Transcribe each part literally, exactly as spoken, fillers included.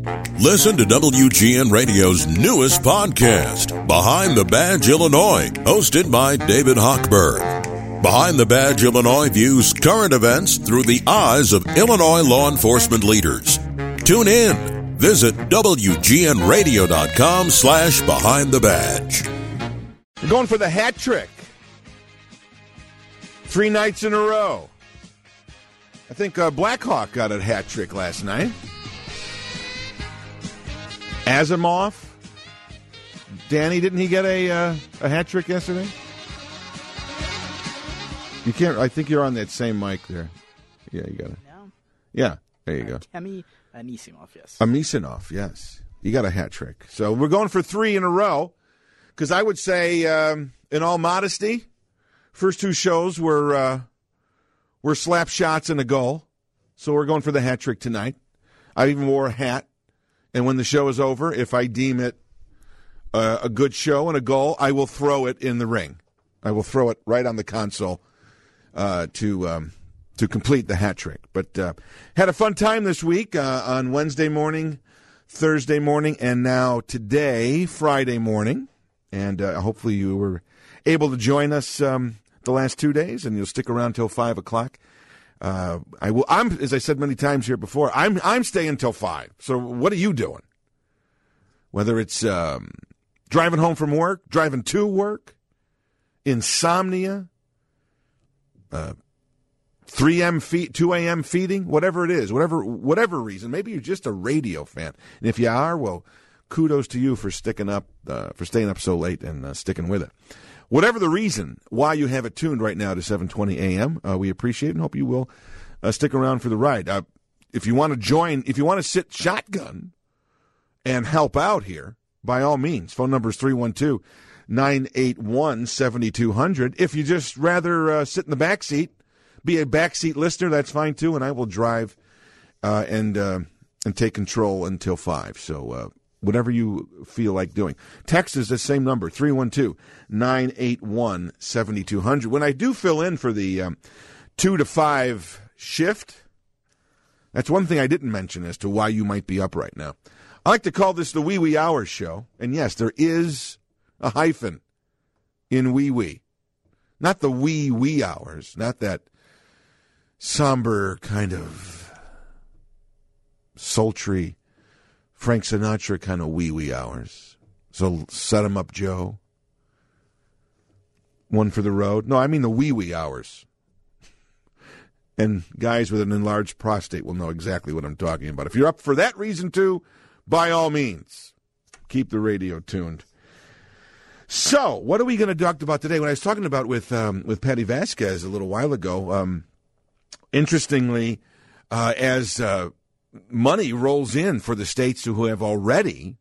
Listen to W G N Radio's newest podcast, Behind the Badge Illinois, hosted by David Hochberg. Behind the Badge Illinois views current events through the eyes of Illinois law enforcement leaders. Tune in. Visit W G N radio dot com slash behind the badge. We're going for the hat trick. Three nights in a row. I think uh, Blackhawk got a hat trick last night. Asimov. Danny, didn't he get a uh, a hat trick yesterday? You can't. I think you're on that same mic there. Yeah, you got it. No. Yeah, there you uh, go. Temi Anisimov, yes. Anisimov, yes. You got a hat trick. So we're going for three in a row. Because I would say, um, in all modesty, first two shows were uh, were slap shots and a goal. So we're going for the hat trick tonight. I even wore a hat. And when the show is over, if I deem it uh, a good show and a goal, I will throw it in the ring. I will throw it right on the console uh, to um, to complete the hat trick. But uh, had a fun time this week uh, on Wednesday morning, Thursday morning, and now today, Friday morning. And uh, hopefully you were able to join us um, the last two days, and you'll stick around till five o'clock. Uh, I will. I'm, as I said many times here before, I'm I'm staying till five. So what are you doing? Whether it's um, driving home from work, driving to work, insomnia, uh, three a.m. feed, two a.m. feeding, whatever it is, whatever whatever reason. Maybe you're just a radio fan, and if you are, well, kudos to you for sticking up, uh, for staying up so late and uh, sticking with it. Whatever the reason why you have it tuned right now to seven twenty a.m., uh, we appreciate it and hope you will uh, stick around for the ride. Uh, if you want to join, if you want to sit shotgun and help out here, by all means, phone number is three one two, nine eight one, seven two zero zero. If you just rather uh, sit in the back seat, be a backseat listener, that's fine too, and I will drive uh, and uh, and take control until five. So, uh, whatever you feel like doing. Text is the same number, three one two, nine eight one, seven two zero zero. When I do fill in for the um, two to five shift, that's one thing I didn't mention as to why you might be up right now. I like to call this the Wee Wee Hours Show. And yes, there is a hyphen in Wee Wee. Not the wee wee hours, not that somber kind of sultry Frank Sinatra kind of wee-wee hours. So set 'em up, Joe. One for the road. No, I mean the wee-wee hours. And guys with an enlarged prostate will know exactly what I'm talking about. If you're up for that reason too, by all means, keep the radio tuned. So, what are we going to talk about today? When I was talking about with um, with Patty Vasquez a little while ago, um, interestingly, uh, as... Uh, money rolls in for the states who have already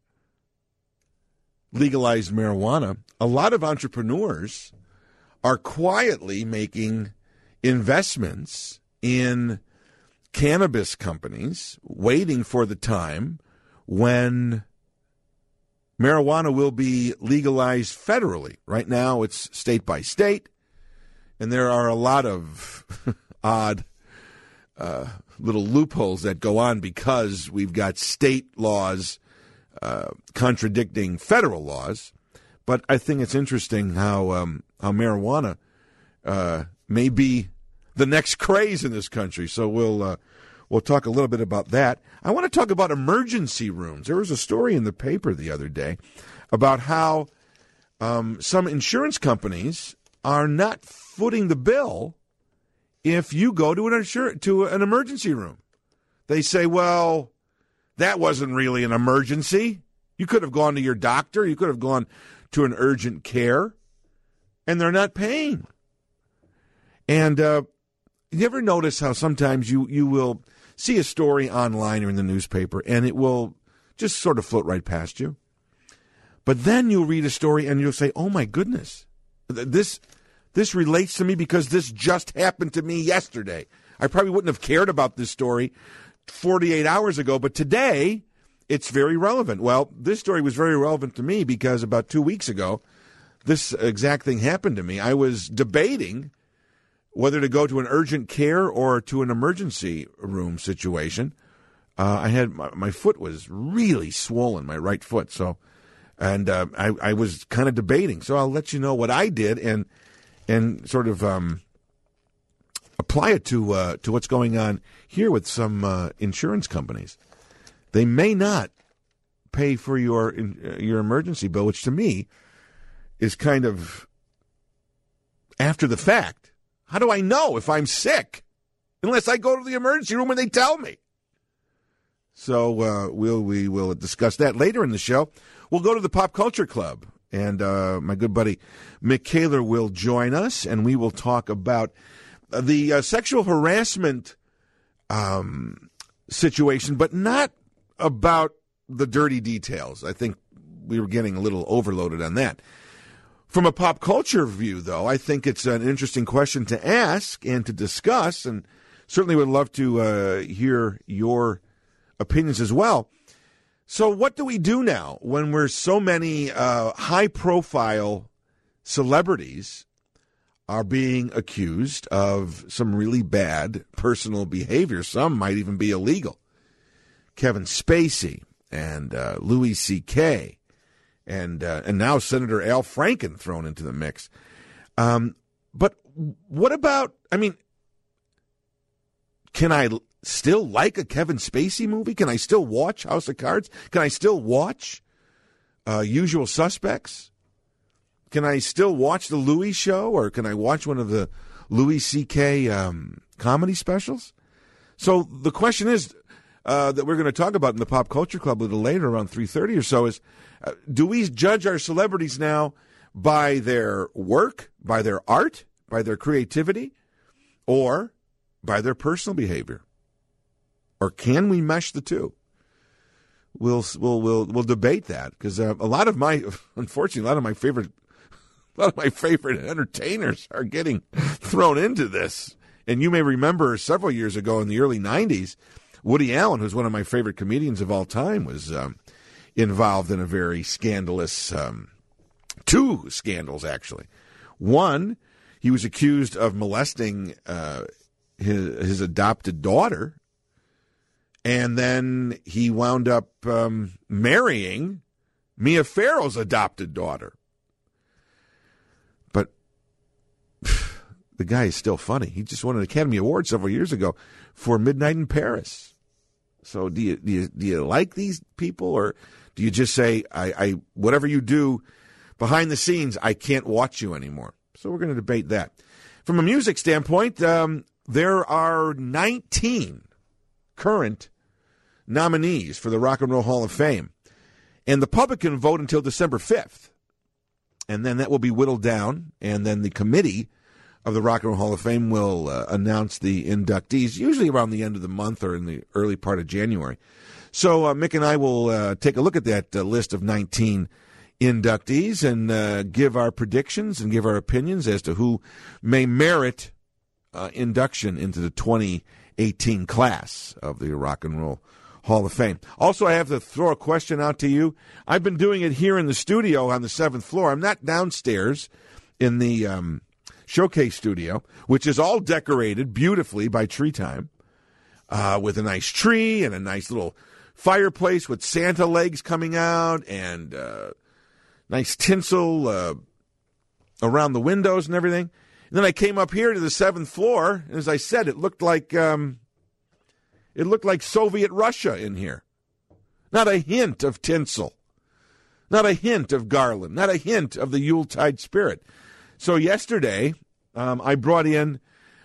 legalized marijuana, a lot of entrepreneurs are quietly making investments in cannabis companies, waiting for the time when marijuana will be legalized federally. Right now, it's state by state, and there are a lot of odd uh little loopholes that go on because we've got state laws uh, contradicting federal laws. But I think it's interesting how um, how marijuana uh, may be the next craze in this country. So we'll uh, we'll talk a little bit about that. I want to talk about emergency rooms. There was a story in the paper the other day about how um, some insurance companies are not footing the bill if you go to an insur- to an emergency room. They say, well, that wasn't really an emergency. You could have gone to your doctor. You could have gone to an urgent care. And they're not paying. And uh, you ever notice how sometimes you, you will see a story online or in the newspaper, and it will just sort of float right past you? But then you'll read a story, and you'll say, oh, my goodness, this... This relates to me because this just happened to me yesterday. I probably wouldn't have cared about this story forty-eight hours ago, but today it's very relevant. Well, this story was very relevant to me because about two weeks ago, this exact thing happened to me. I was debating whether to go to an urgent care or to an emergency room situation Uh, I had my, my foot was really swollen, my right foot. So, and uh, I, I was kind of debating. So I'll let you know what I did and and sort of um, apply it to uh, to what's going on here with some uh, insurance companies. They may not pay for your uh, your emergency bill, which to me is kind of after the fact. How do I know if I'm sick unless I go to the emergency room and they tell me? So uh, we'll, we will discuss that later in the show. We'll go to the Pop Culture Club, and uh, my good buddy Mick Kaler will join us, and we will talk about the uh, sexual harassment um, situation, but not about the dirty details. I think we were getting a little overloaded on that. From a pop culture view, though, I think it's an interesting question to ask and to discuss, and certainly would love to uh, hear your opinions as well. So what do we do now when we're so many uh, high-profile celebrities are being accused of some really bad personal behavior? Some might even be illegal. Kevin Spacey and uh, Louis C K and uh, and now Senator Al Franken thrown into the mix. Um, but what about, I mean, can I still like a Kevin Spacey movie? Can I still watch House of Cards? Can I still watch uh, Usual Suspects? Can I still watch the Louis Show, or can I watch one of the Louis C K um, comedy specials? So the question is uh, that we're going to talk about in the Pop Culture Club a little later, around three thirty or so, is uh, do we judge our celebrities now by their work, by their art, by their creativity, or by their personal behavior? Or can we mesh the two? We'll we'll we'll we'll debate that, because uh, a lot of my, unfortunately, a lot of my favorite, a lot of my favorite entertainers are getting thrown into this. And you may remember several years ago in the early nineties, Woody Allen, who's one of my favorite comedians of all time, was um, involved in a very scandalous, um, two scandals actually. One, he was accused of molesting uh, his his adopted daughter. And then he wound up um, marrying Mia Farrow's adopted daughter. But the guy is still funny. He just won an Academy Award several years ago for Midnight in Paris. So do you do you, do you like these people, or do you just say, I, I whatever you do behind the scenes, I can't watch you anymore? So we're going to debate that. From a music standpoint, um, there are nineteen current nominees for the Rock and Roll Hall of Fame. And the public can vote until December fifth. And then that will be whittled down. And then the committee of the Rock and Roll Hall of Fame will uh, announce the inductees, usually around the end of the month or in the early part of January. So uh, Mick and I will uh, take a look at that uh, list of nineteen inductees and uh, give our predictions and give our opinions as to who may merit uh, induction into the twenty eighteen class of the Rock and Roll Hall of Fame. Also, I have to throw a question out to you. I've been doing it here in the studio on the seventh floor. I'm not downstairs in the um, showcase studio, which is all decorated beautifully by Tree Time, uh, with a nice tree and a nice little fireplace with Santa legs coming out and uh, nice tinsel uh, around the windows and everything. And then I came up here to the seventh floor, and as I said, it looked like um, it looked like Soviet Russia in here. Not a hint of tinsel, not a hint of garland, not a hint of the Yuletide spirit. So yesterday, um, I brought in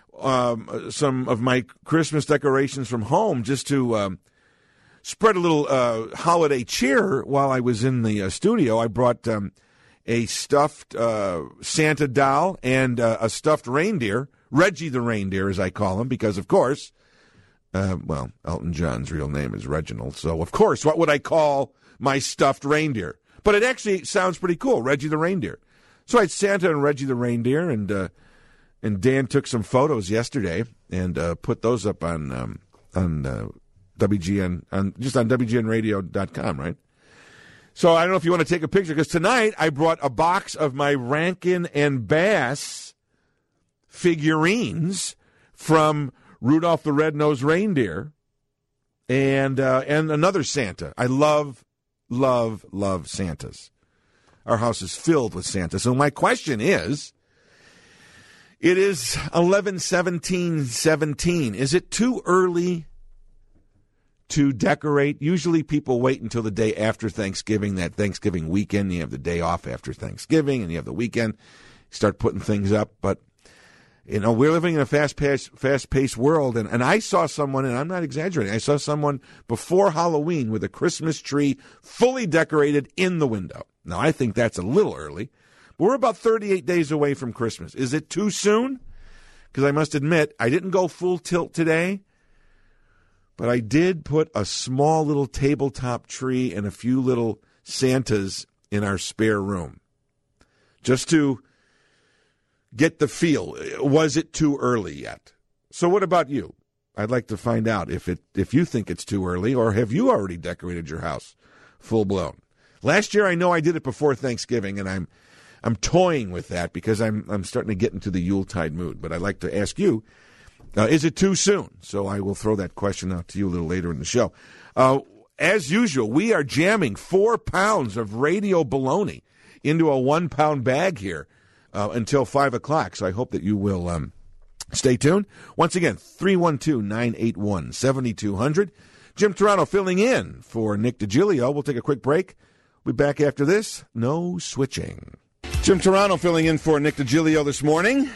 um, some of my Christmas decorations from home just to um, spread a little uh, holiday cheer while I was in the uh, studio. I brought um, a stuffed uh, Santa doll and uh, a stuffed reindeer, Reggie the reindeer, as I call him, because, of course, uh, well, Elton John's real name is Reginald. So, of course, what would I call my stuffed reindeer? But it actually sounds pretty cool, Reggie the reindeer. So I had Santa and Reggie the reindeer, and uh, and Dan took some photos yesterday and uh, put those up on um, on uh, W G N, on just on W G N radio dot com, right? So I don't know if you want to take a picture, because tonight I brought a box of my Rankin and Bass figurines from Rudolph the Red-Nosed Reindeer, and uh, and another Santa. I love, love, love Santas. Our house is filled with Santa. So my question is, it is eleven seventeen seventeen. Is it too early to decorate? Usually people wait until the day after Thanksgiving, that Thanksgiving weekend. You have the day off after Thanksgiving, and you have the weekend. Start putting things up. But, you know, we're living in a fast-paced, fast-paced world, and, and I saw someone, and I'm not exaggerating, I saw someone before Halloween with a Christmas tree fully decorated in the window. Now, I think that's a little early, but we're about thirty-eight days away from Christmas. Is it too soon? Because I must admit, I didn't go full tilt today, but I did put a small little tabletop tree and a few little Santas in our spare room, just to get the feel. Was it too early yet? So what about you? I'd like to find out if it if you think it's too early, or have you already decorated your house full blown? Last year, I know I did it before Thanksgiving, and I'm I'm toying with that because I'm I'm starting to get into the Yuletide mood. But I'd like to ask you, uh, is it too soon? So I will throw that question out to you a little later in the show. Uh, as usual, we are jamming four pounds of radio baloney into a one-pound bag here uh, until five o'clock. So I hope that you will um, stay tuned. Once again, three one two, nine eight one, seven two zero zero. Jim Turano filling in for Nick DiGilio. We'll take a quick break. We'll be back after this. No switching. Jim Turano filling in for Nick DiGilio this morning.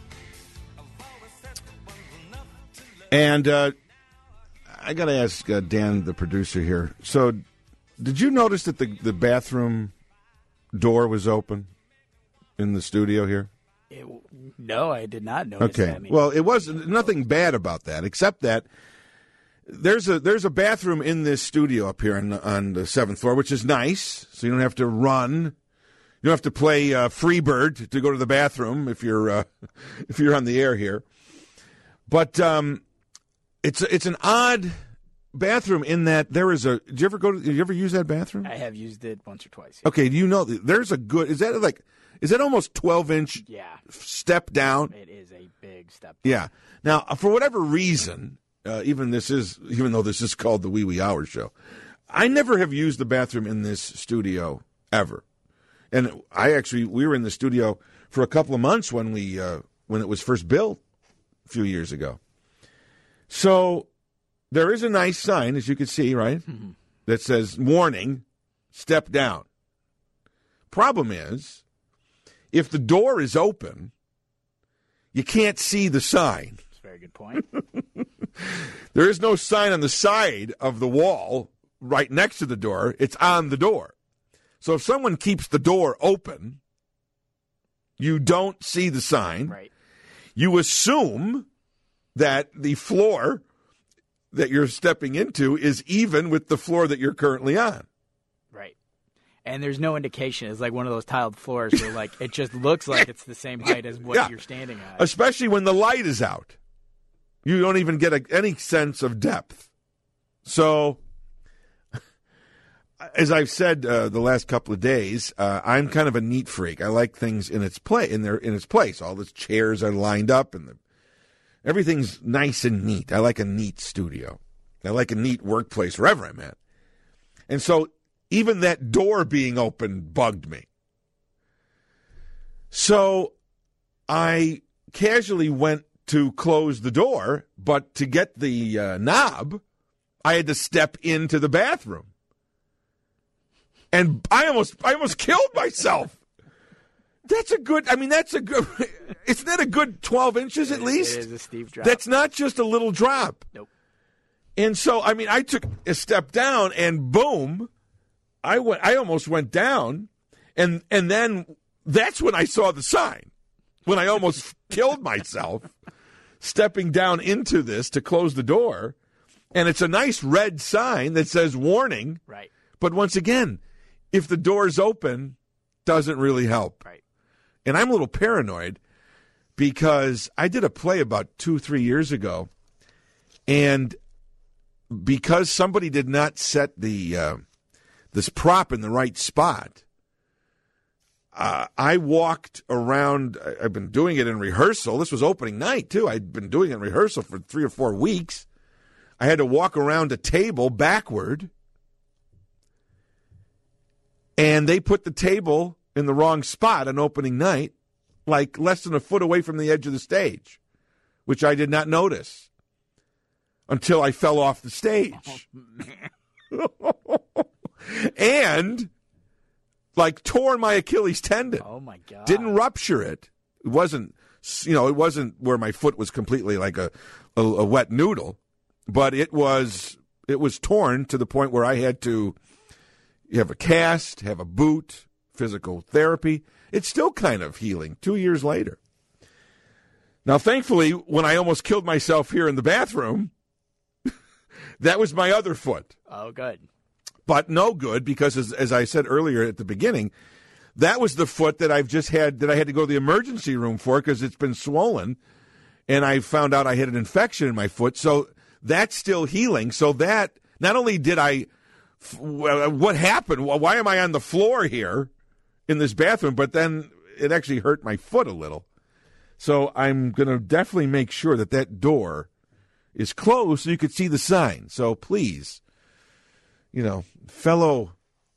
And uh, I got to ask uh, Dan, the producer here. So did you notice that the, the bathroom door was open in the studio here? It, no, I did not notice okay. that. I mean, well, it was nothing bad about that, except that There's a there's a bathroom in this studio up here on, on the seventh floor, which is nice. So you don't have to run, you don't have to play uh, Freebird to go to the bathroom if you're uh, if you're on the air here. But um, it's it's an odd bathroom in that there is a. Did you ever go to? Did you ever use that bathroom? I have used it once or twice. Okay, do you know there's a good? Is that like? Is that almost twelve inch? Yeah. Step down. It is a big step down. Yeah. Now, for whatever reason. Uh, even this is, even though this is called the Wee Wee Hours Show, I never have used the bathroom in this studio ever. And I actually, we were in the studio for a couple of months when we, uh, when it was first built a few years ago. So there is a nice sign, as you can see, right, mm-hmm. that says "Warning, step down." Problem is, if the door is open, you can't see the sign. That's a very good point. There is no sign on the side of the wall right next to the door. It's on the door. So if someone keeps the door open, you don't see the sign. Right. You assume that the floor that you're stepping into is even with the floor that you're currently on. Right. And there's no indication. It's like one of those tiled floors where like it just looks like it's the same height as what yeah. you're standing on. Especially when the light is out. You don't even get a, any sense of depth. So, as I've said uh, the last couple of days, uh, I'm kind of a neat freak. I like things in its play in their in its place. All the chairs are lined up, and the, everything's nice and neat. I like a neat studio. I like a neat workplace wherever I'm at. And so, even that door being open bugged me. So, I casually went to close the door, but to get the uh, knob, I had to step into the bathroom. And I almost I almost killed myself. That's a good, I mean, that's a good, isn't that a good twelve inches at least? It is a steep drop. That's not just a little drop. Nope. And so, I mean, I took a step down and boom, I went, I almost went down. And, and then that's when I saw the sign, when I almost killed myself. Stepping down into this to close the door, and it's a nice red sign that says "Warning." Right. But once again, if the door's open, doesn't really help. Right. And I'm a little paranoid because I did a play about two, three years ago, and because somebody did not set the uh, this prop in the right spot, Uh, I walked around. I've been doing it in rehearsal. This was opening night, too. I'd been doing it in rehearsal for three or four weeks. I had to walk around a table backward, and they put the table in the wrong spot on opening night, like less than a foot away from the edge of the stage, which I did not notice until I fell off the stage. Oh, and, like, tore my Achilles tendon. Oh, my God. Didn't rupture it. It wasn't, you know, it wasn't where my foot was completely like a, a, a wet noodle, but it was, it was torn to the point where I had to have a cast, have a boot, physical therapy. It's still kind of healing two years later. Now, thankfully, when I almost killed myself here in the bathroom, that was my other foot. Oh, good. But no good, because as, as I said earlier at the beginning, that was the foot that I've just had, that I had to go to the emergency room for because it's been swollen, and I found out I had an infection in my foot. So that's still healing. So that, not only did I, what happened? Why am I on the floor here in this bathroom? But then it actually hurt my foot a little. So I'm going to definitely make sure that that door is closed so you could see the sign. So please, you know, fellow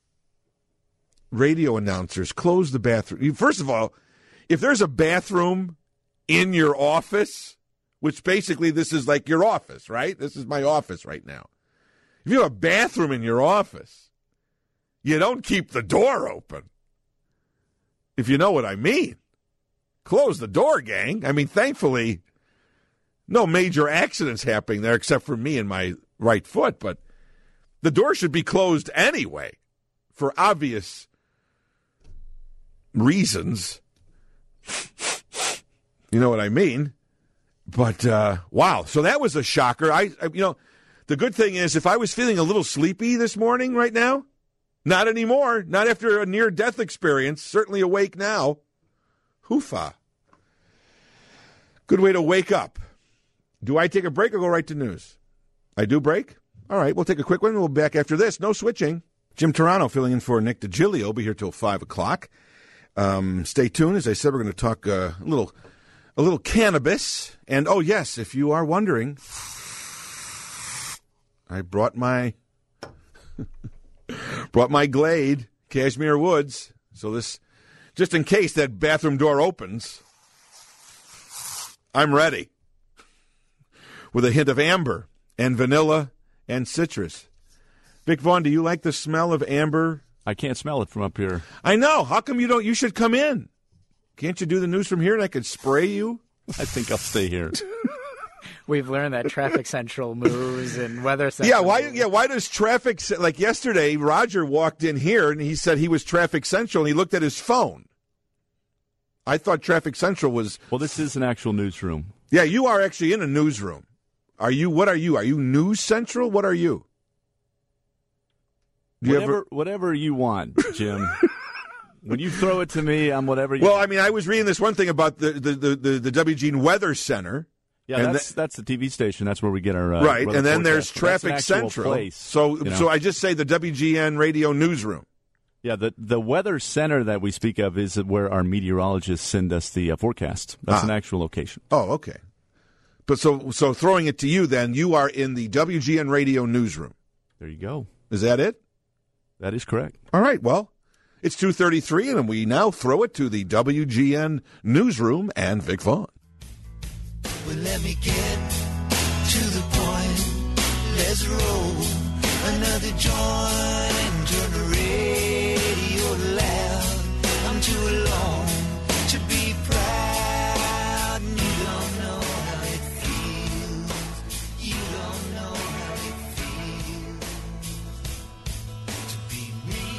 radio announcers, close the bathroom. First of all, if there's a bathroom in your office, which basically this is like your office, right? This is my office right now. If you have a bathroom in your office, you don't keep the door open. If you know what I mean. Close the door, gang. I mean, thankfully, no major accidents happening there except for me and my right foot, but the door should be closed anyway for obvious reasons. You know what I mean? But, uh, wow. So that was a shocker. I, I, you know, the good thing is if I was feeling a little sleepy this morning right now, not anymore. Not after a near-death experience. Certainly awake now. Hoofa. Good way to wake up. Do I take a break or go right to news? I do break? All right, we'll take a quick one. We'll be back after this. No switching. Jim Turano filling in for Nick DiGilio. Be here till five o'clock. Um, stay tuned. As I said, we're going to talk uh, a little a little cannabis. And, oh, yes, if you are wondering, I brought my brought my Glade, Cashmere Woods. So this, just in case that bathroom door opens, I'm ready. With a hint of amber and vanilla and citrus. Vic Vaughn, do you like the smell of amber? I can't smell it from up here. I know. How come you don't? You should come in. Can't you do the news from here and I could spray you? I think I'll stay here. We've learned that Traffic Central moves and Weather Central. Yeah, why? Moves. Yeah, why does Traffic? Like yesterday, Roger walked in here and he said he was Traffic Central and he looked at his phone. I thought Traffic Central was. Well, this is an actual newsroom. Yeah, you are actually in a newsroom. Are you? What are you? Are you News Central? What are you? Do you whatever, ever... whatever you want, Jim. When you throw it to me, I'm whatever you Well, want. I mean, I was reading this one thing about the, the, the, the, the W G Weather Center. Yeah, and that's th- that's the T V station. That's where we get our uh, right, weather and then forecast. there's Traffic That's an actual Central. place, so, you know? so I just say the W G N Radio Newsroom. Yeah, the the weather center that we speak of is where our meteorologists send us the uh, forecast. That's Ah. an actual location. Oh, okay. But so, so throwing it to you, then you are in the W G N Radio Newsroom. There you go. Is that it? That is correct. All right. Well, it's two thirty-three, and we now throw it to the W G N Newsroom and Vic Vaughn. Well, let me get to the point. Let's roll another joint and turn the radio loud. I'm too alone to be proud. And you don't know how it feels. You don't know how it feels to be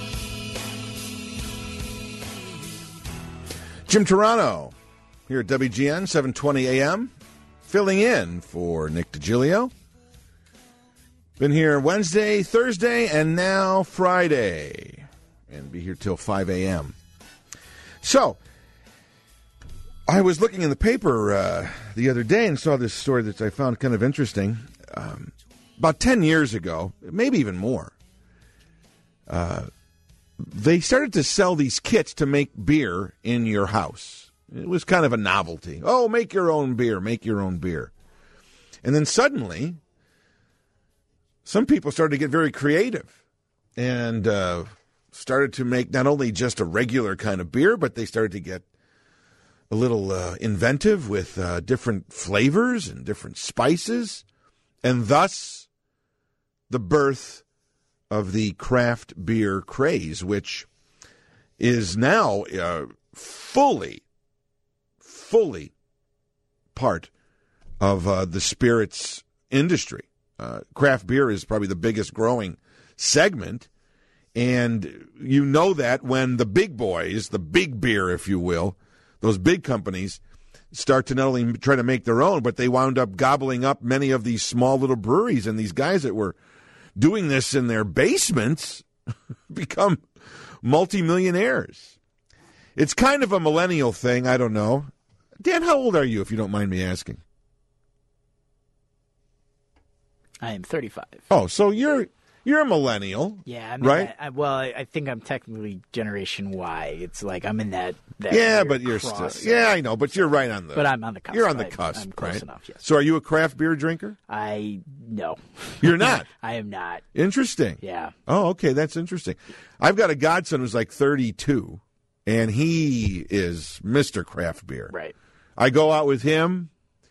me. Jim Turano here at W G N, seven twenty A M, filling in for Nick DiGilio. Been here Wednesday, Thursday, and now Friday. And be here till five A M. So, I was looking in the paper uh, the other day and saw this story that I found kind of interesting. Um, about ten years ago, maybe even more, uh, they started to sell these kits to make beer in your house. It was kind of a novelty. Oh, make your own beer, make your own beer. And then suddenly, some people started to get very creative and uh, started to make not only just a regular kind of beer, but they started to get a little uh, inventive with uh, different flavors and different spices, and thus the birth of the craft beer craze, which is now uh, fully, fully part of uh, the spirits industry. Uh, craft beer is probably the biggest growing segment, and you know that when the big boys, the big beer, if you will, those big companies start to not only try to make their own, but they wound up gobbling up many of these small little breweries, and these guys that were doing this in their basements become multimillionaires. It's kind of a millennial thing. I don't know. Dan, how old are you, if you don't mind me asking? I am thirty-five. Oh, so you're you're a millennial. Yeah, I mean, right? I, I, well, I, I think I'm technically Generation Y. It's like I'm in that. that yeah, weird but you're cross still. Yeah, I know, but you're right on the. But I'm on the cusp. You're on the I, cusp, I'm close right? enough. Yes. So, are you a craft beer drinker? I no. You're not. I am not. Interesting. Yeah. Oh, okay, that's interesting. I've got a godson who's like thirty-two, and he is Mister Craft Beer. Right. I go out with him,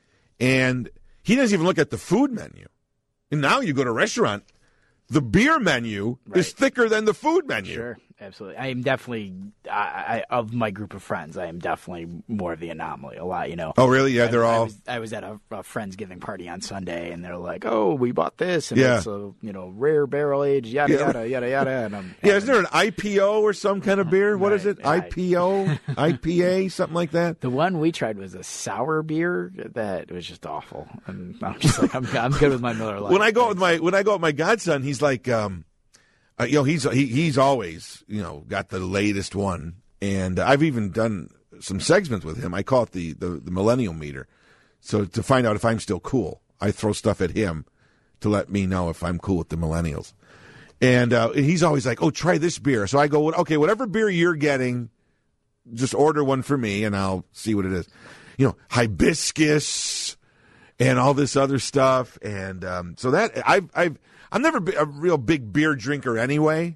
and he doesn't even look at the food menu. And now you go to a restaurant, the beer menu Right. is thicker than the food menu. Sure, absolutely. I am definitely, I, I, of my group of friends, I am definitely more of the anomaly. A lot, you know. Oh, really? Yeah, I, they're I all. was, I was at a, a friendsgiving party on Sunday, and they're like, "Oh, we bought this, and Yeah. it's a you know rare barrel aged, yada Yeah. yada yada yada." And I'm, Yeah, isn't there an I P O or some kind of beer? What is Right, it? right. I P O, I P A, something like that. The one we tried was a sour beer that was just awful, and I'm just like, I'm, I'm good with my Miller Lite. When I go with my when I go with my godson, he's like, um, uh, you know, he's he, he's always you know got the latest one, and I've even done some segments with him. I call it the, the the millennial meter, so to find out if I'm still cool, I throw stuff at him to let me know if I'm cool with the millennials, and uh, he's always like, oh, try this beer. So I go, okay, whatever beer you're getting, just order one for me, and I'll see what it is. You know, hibiscus and all this other stuff, and um, so that I've I've I'm never been a real big beer drinker anyway.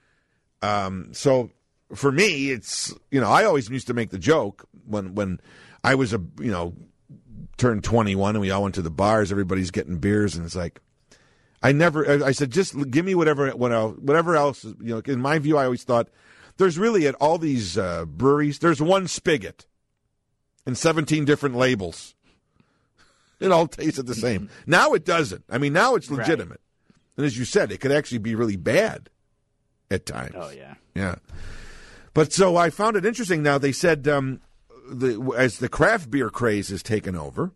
Um, so for me, it's you know I always used to make the joke when when I was a you know turned twenty-one and we all went to the bars, everybody's getting beers, and it's like I never I said just give me whatever whatever else you know. In my view, I always thought there's really at all these uh, breweries there's one spigot and seventeen different labels. It all tasted the same. Now it doesn't. I mean, now it's legitimate. Right. And as you said, it could actually be really bad at times. Oh, yeah. Yeah. But so I found it interesting. Now, they said um, the, as the craft beer craze has taken over,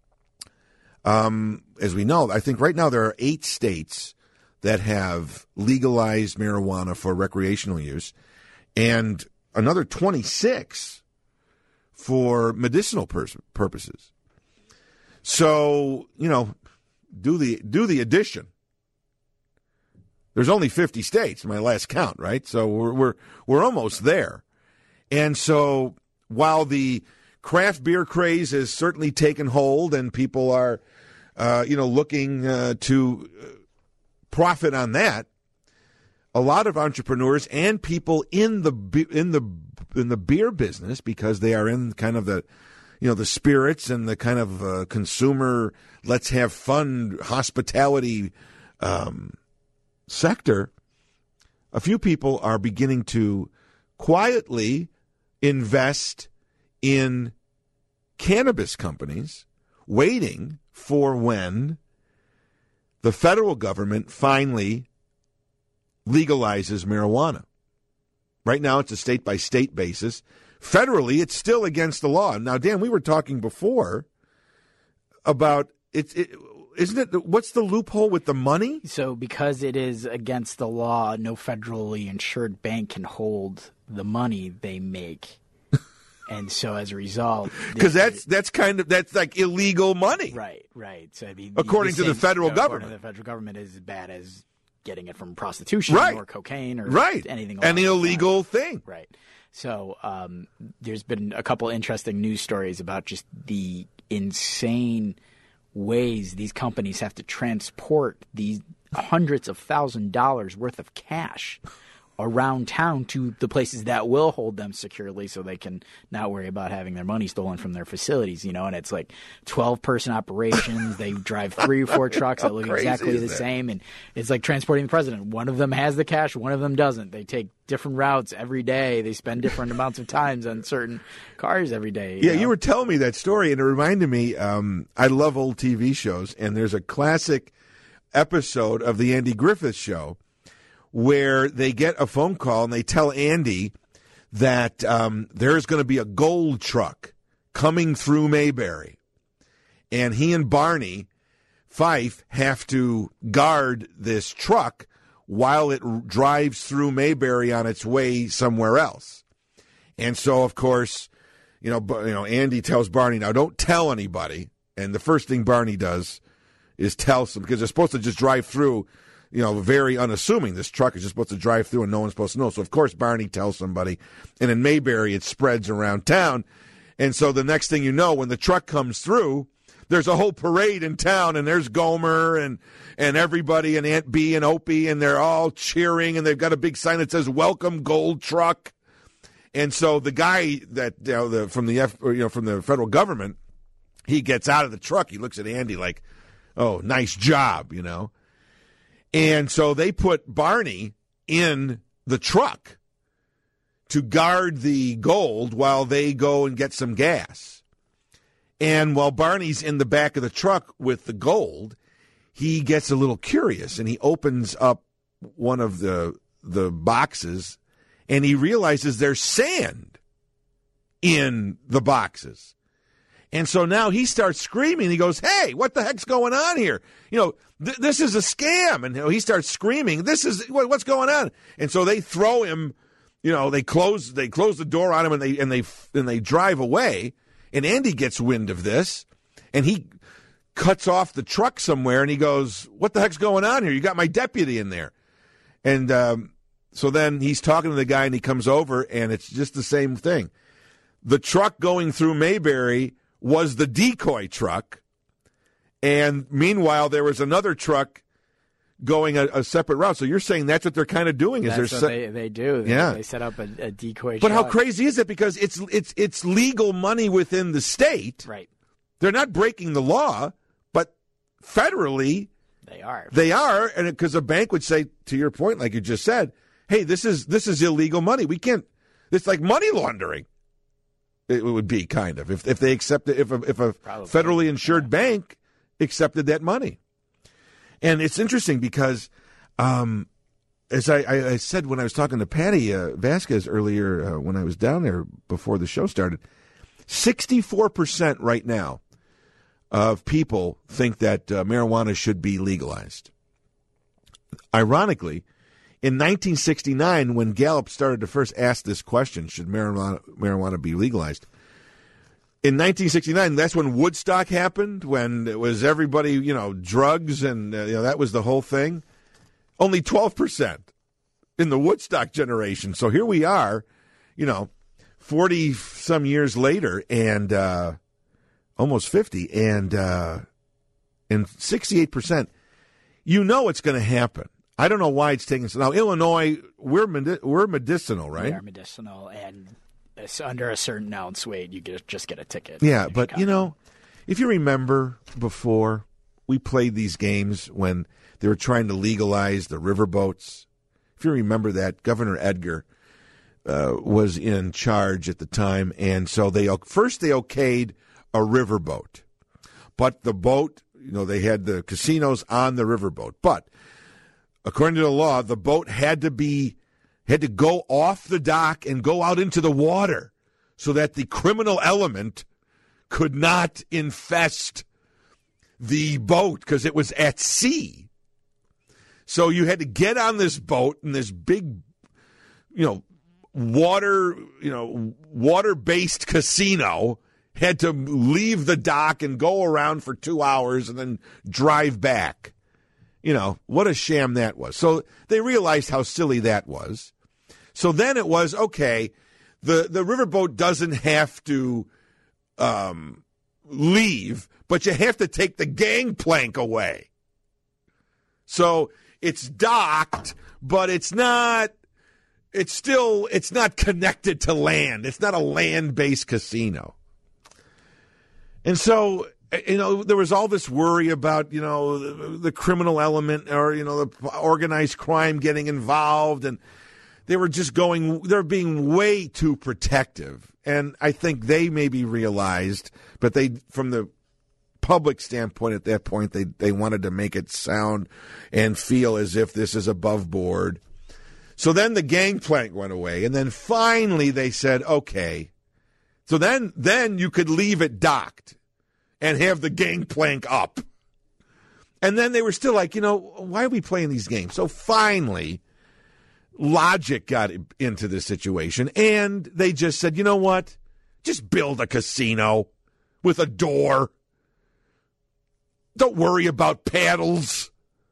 um, as we know, I think right now there are eight states that have legalized marijuana for recreational use and another twenty-six for medicinal pers- purposes. So, you know, do the do the addition. There's only fifty states, my last count, right? So we're we're we're almost there. And so while the craft beer craze has certainly taken hold and people are uh, you know, looking uh, to profit on that, a lot of entrepreneurs and people in the in the in the beer business, because they are in kind of the you know, the spirits and the kind of uh, consumer, let's have fun, hospitality um, sector, a few people are beginning to quietly invest in cannabis companies, waiting for when the federal government finally legalizes marijuana. Right now, it's a state-by-state basis. Federally, it's still against the law. Now, Dan, we were talking before about it, it. Isn't it? What's the loophole with the money? So, because it is against the law, no federally insured bank can hold the money they make, and so as a result, because that's that's kind of that's like illegal money, right? Right. So, I mean, according the to the same, federal uh, government, according to the federal government is as bad as getting it from prostitution, right, or cocaine, or right, anything, an illegal thing, right? So um, there's been a couple interesting news stories about just the insane ways these companies have to transport these hundreds of thousand dollars worth of cash around town to the places that will hold them securely so they can not worry about having their money stolen from their facilities, you know, and it's like twelve person operations. They drive three or four trucks that look exactly the same. And it's like transporting the president. One of them has the cash. One of them doesn't. They take different routes every day. They spend different amounts of times on certain cars every day. You yeah. know? You were telling me that story and it reminded me, um, I love old T V shows, and there's a classic episode of the Andy Griffith Show where they get a phone call and they tell Andy that um, there's going to be a gold truck coming through Mayberry. And he and Barney Fife have to guard this truck while it r- drives through Mayberry on its way somewhere else. And so, of course, you know, you know, Andy tells Barney, now don't tell anybody. And the first thing Barney does is tell some, because they're supposed to just drive through, you know, very unassuming. This truck is just supposed to drive through and no one's supposed to know. So, of course, Barney tells somebody. And in Mayberry, it spreads around town. And so the next thing you know, when the truck comes through, there's a whole parade in town, and there's Gomer and and everybody and Aunt Bee and Opie, and they're all cheering, and they've got a big sign that says, "Welcome, Gold Truck." And so the guy that, you know, the, from the F, or, you know, from the federal government, he gets out of the truck. He looks at Andy like, oh, nice job, you know. And so they put Barney in the truck to guard the gold while they go and get some gas. And while Barney's in the back of the truck with the gold, he gets a little curious, and he opens up one of the the boxes, and he realizes there's sand in the boxes. And so now he starts screaming. He goes, hey, what the heck's going on here? You know, th- this is a scam. And you know, he starts screaming, this is, what, what's going on? And so they throw him, you know, they close they close the door on him, and they and they and they drive away. And Andy gets wind of this, and he cuts off the truck somewhere, and he goes, what the heck's going on here? You got my deputy in there. And um, so then he's talking to the guy, and he comes over, and it's just the same thing. The truck going through Mayberry was the decoy truck, and meanwhile there was another truck going a, a separate route. So you're saying that's what they're kind of doing? Is that's there what se- they, they do. They, yeah. they set up a, a decoy But truck. how crazy is it? Because it's it's it's legal money within the state. Right. They're not breaking the law, but federally They are. they are, and because a bank would say, to your point, like you just said, hey, this is this is illegal money. We can't. It's like money laundering. It would be kind of if if they accepted if a, if a Probably. federally insured Yeah. bank accepted that money. And it's interesting because, um, as I, I, I said when I was talking to Patty uh, Vasquez earlier uh, when I was down there before the show started, sixty-four percent right now of people think that uh, marijuana should be legalized. Ironically, in nineteen sixty-nine, when Gallup started to first ask this question, should marijuana, marijuana be legalized? In nineteen sixty-nine, that's when Woodstock happened, when it was everybody, you know, drugs, and uh, you know that was the whole thing. Only twelve percent in the Woodstock generation. So here we are, you know, forty-some years later, and uh, almost fifty, and uh, and sixty-eight percent. You know it's going to happen. I don't know why it's taking so. Now, Illinois, we're medi- we're medicinal, right? They are medicinal, and it's under a certain ounce weight, you get just get a ticket. Yeah, in but Chicago. you know, if you remember before, we played these games when they were trying to legalize the riverboats. If you remember that, Governor Edgar uh, was in charge at the time, and so they first they okayed a riverboat, but the boat, you know, they had the casinos on the riverboat, but according to the law, the boat had to be had to go off the dock and go out into the water so that the criminal element could not infest the boat because it was at sea. So you had to get on this boat in this big, you know, water, you know, water-based casino, had to leave the dock and go around for two hours and then drive back. You know, what a sham that was. So they realized how silly that was. So then it was, okay, the, the riverboat doesn't have to um, leave, but you have to take the gangplank away. So it's docked, but it's not. It's still. It's not connected to land. It's not a land-based casino. And so, you know, there was all this worry about, you know, the, the criminal element or, you know, the organized crime getting involved. And they were just going, they're being way too protective. And I think they maybe realized, but they, from the public standpoint at that point, they, they wanted to make it sound and feel as if this is above board. So then the gangplank went away. And then finally they said, okay. So then, then you could leave it docked and have the gangplank up. And then they were still like, you know, why are we playing these games? So finally, logic got into the situation, and they just said, you know what? Just build a casino with a door. Don't worry about paddles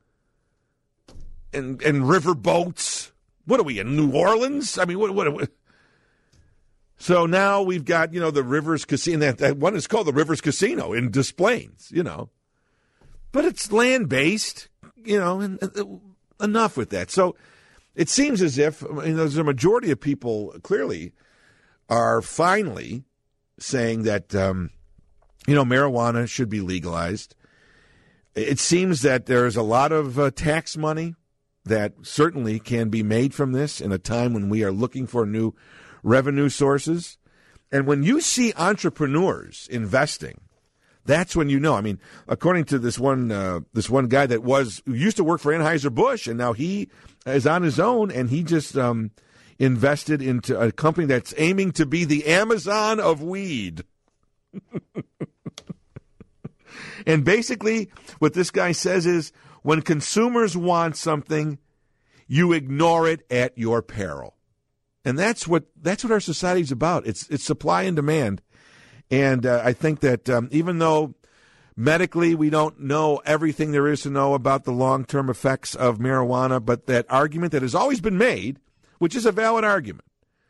and and river boats. What are we, in New Orleans? I mean, what what? what? So now we've got, you know, the Rivers Casino. That, that one is called the Rivers Casino in Des Plaines, you know. But it's land-based, you know, and uh, enough with that. So it seems as if, I mean, there's a majority of people clearly are finally saying that, um, you know, marijuana should be legalized. It seems that there's a lot of uh, tax money that certainly can be made from this in a time when we are looking for new revenue sources. And when you see entrepreneurs investing, that's when you know. I mean, according to this one uh, this one guy that was used to work for Anheuser-Busch, and now he is on his own, and he just um, invested into a company that's aiming to be the Amazon of weed. And basically what this guy says is, when consumers want something, you ignore it at your peril. And that's what that's what our society is about. It's it's supply and demand. And uh, I think that um, even though medically we don't know everything there is to know about the long-term effects of marijuana, but that argument that has always been made, which is a valid argument,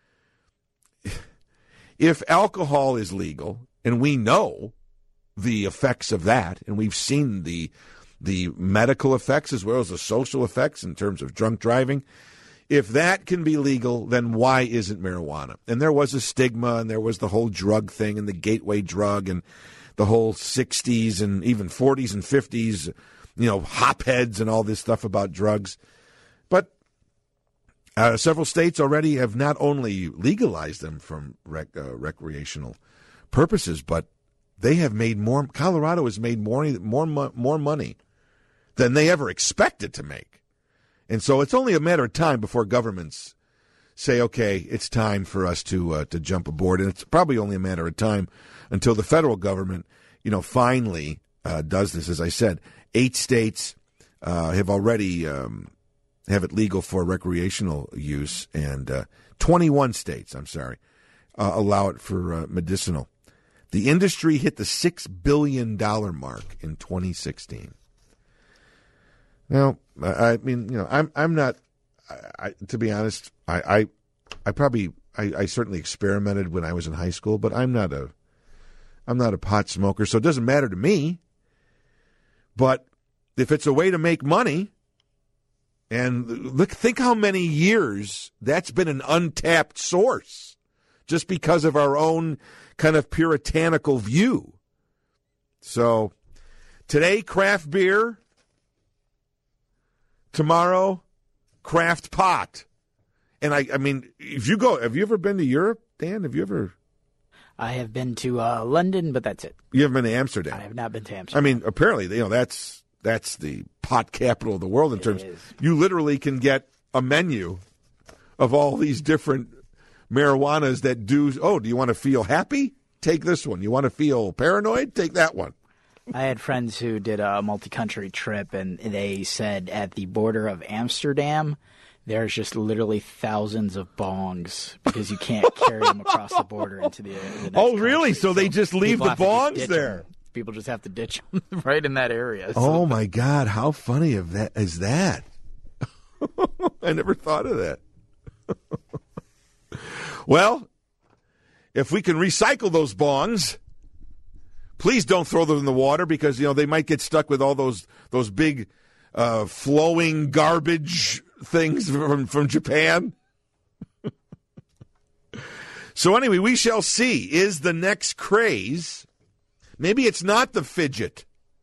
if alcohol is legal, and we know the effects of that, and we've seen the the medical effects as well as the social effects in terms of drunk driving, if that can be legal, then why isn't marijuana? And there was a stigma, and there was the whole drug thing and the gateway drug and the whole sixties and even forties and fifties, you know, hopheads and all this stuff about drugs. But uh, several states already have not only legalized them from rec- uh, recreational purposes, but they have made more. Colorado has made more more more money than they ever expected to make. And so it's only a matter of time before governments say, okay, it's time for us to uh, to jump aboard. And it's probably only a matter of time until the federal government, you know, finally uh, does this. As I said, eight states uh, have already um, have it legal for recreational use, and uh, twenty-one states, I'm sorry, uh, allow it for uh, medicinal. The industry hit the six billion dollars mark in twenty sixteen. Now, I mean, you know, I'm I'm not. I, I, to be honest, I I, I probably I, I certainly experimented when I was in high school, but I'm not a I'm not a pot smoker, so it doesn't matter to me. But if it's a way to make money, and look, think how many years that's been an untapped source, just because of our own kind of puritanical view. So today, craft beer. Tomorrow, craft pot. And I, I mean, if you go, have you ever been to Europe, Dan? Have you ever? I have been to uh, London, but that's it. You haven't been to Amsterdam? I have not been to Amsterdam. I mean, apparently, you know, that's that's the pot capital of the world in It terms. is. You literally can get a menu of all these different marijuanas that do. Oh, do you want to feel happy? Take this one. You want to feel paranoid? Take that one. I had friends who did a multi-country trip, and they said at the border of Amsterdam, there's just literally thousands of bongs because you can't carry them across the border into the, the next Oh, really? country. So they just leave people the have to just bongs ditch there? them. People just have to ditch them right in that area. So. Oh, my God. How funny of that is that? I never thought of that. Well, if we can recycle those bongs, please don't throw them in the water because, you know, they might get stuck with all those those big uh, flowing garbage things from, from Japan. So anyway, we shall see. Is the next craze? Maybe it's not the fidget.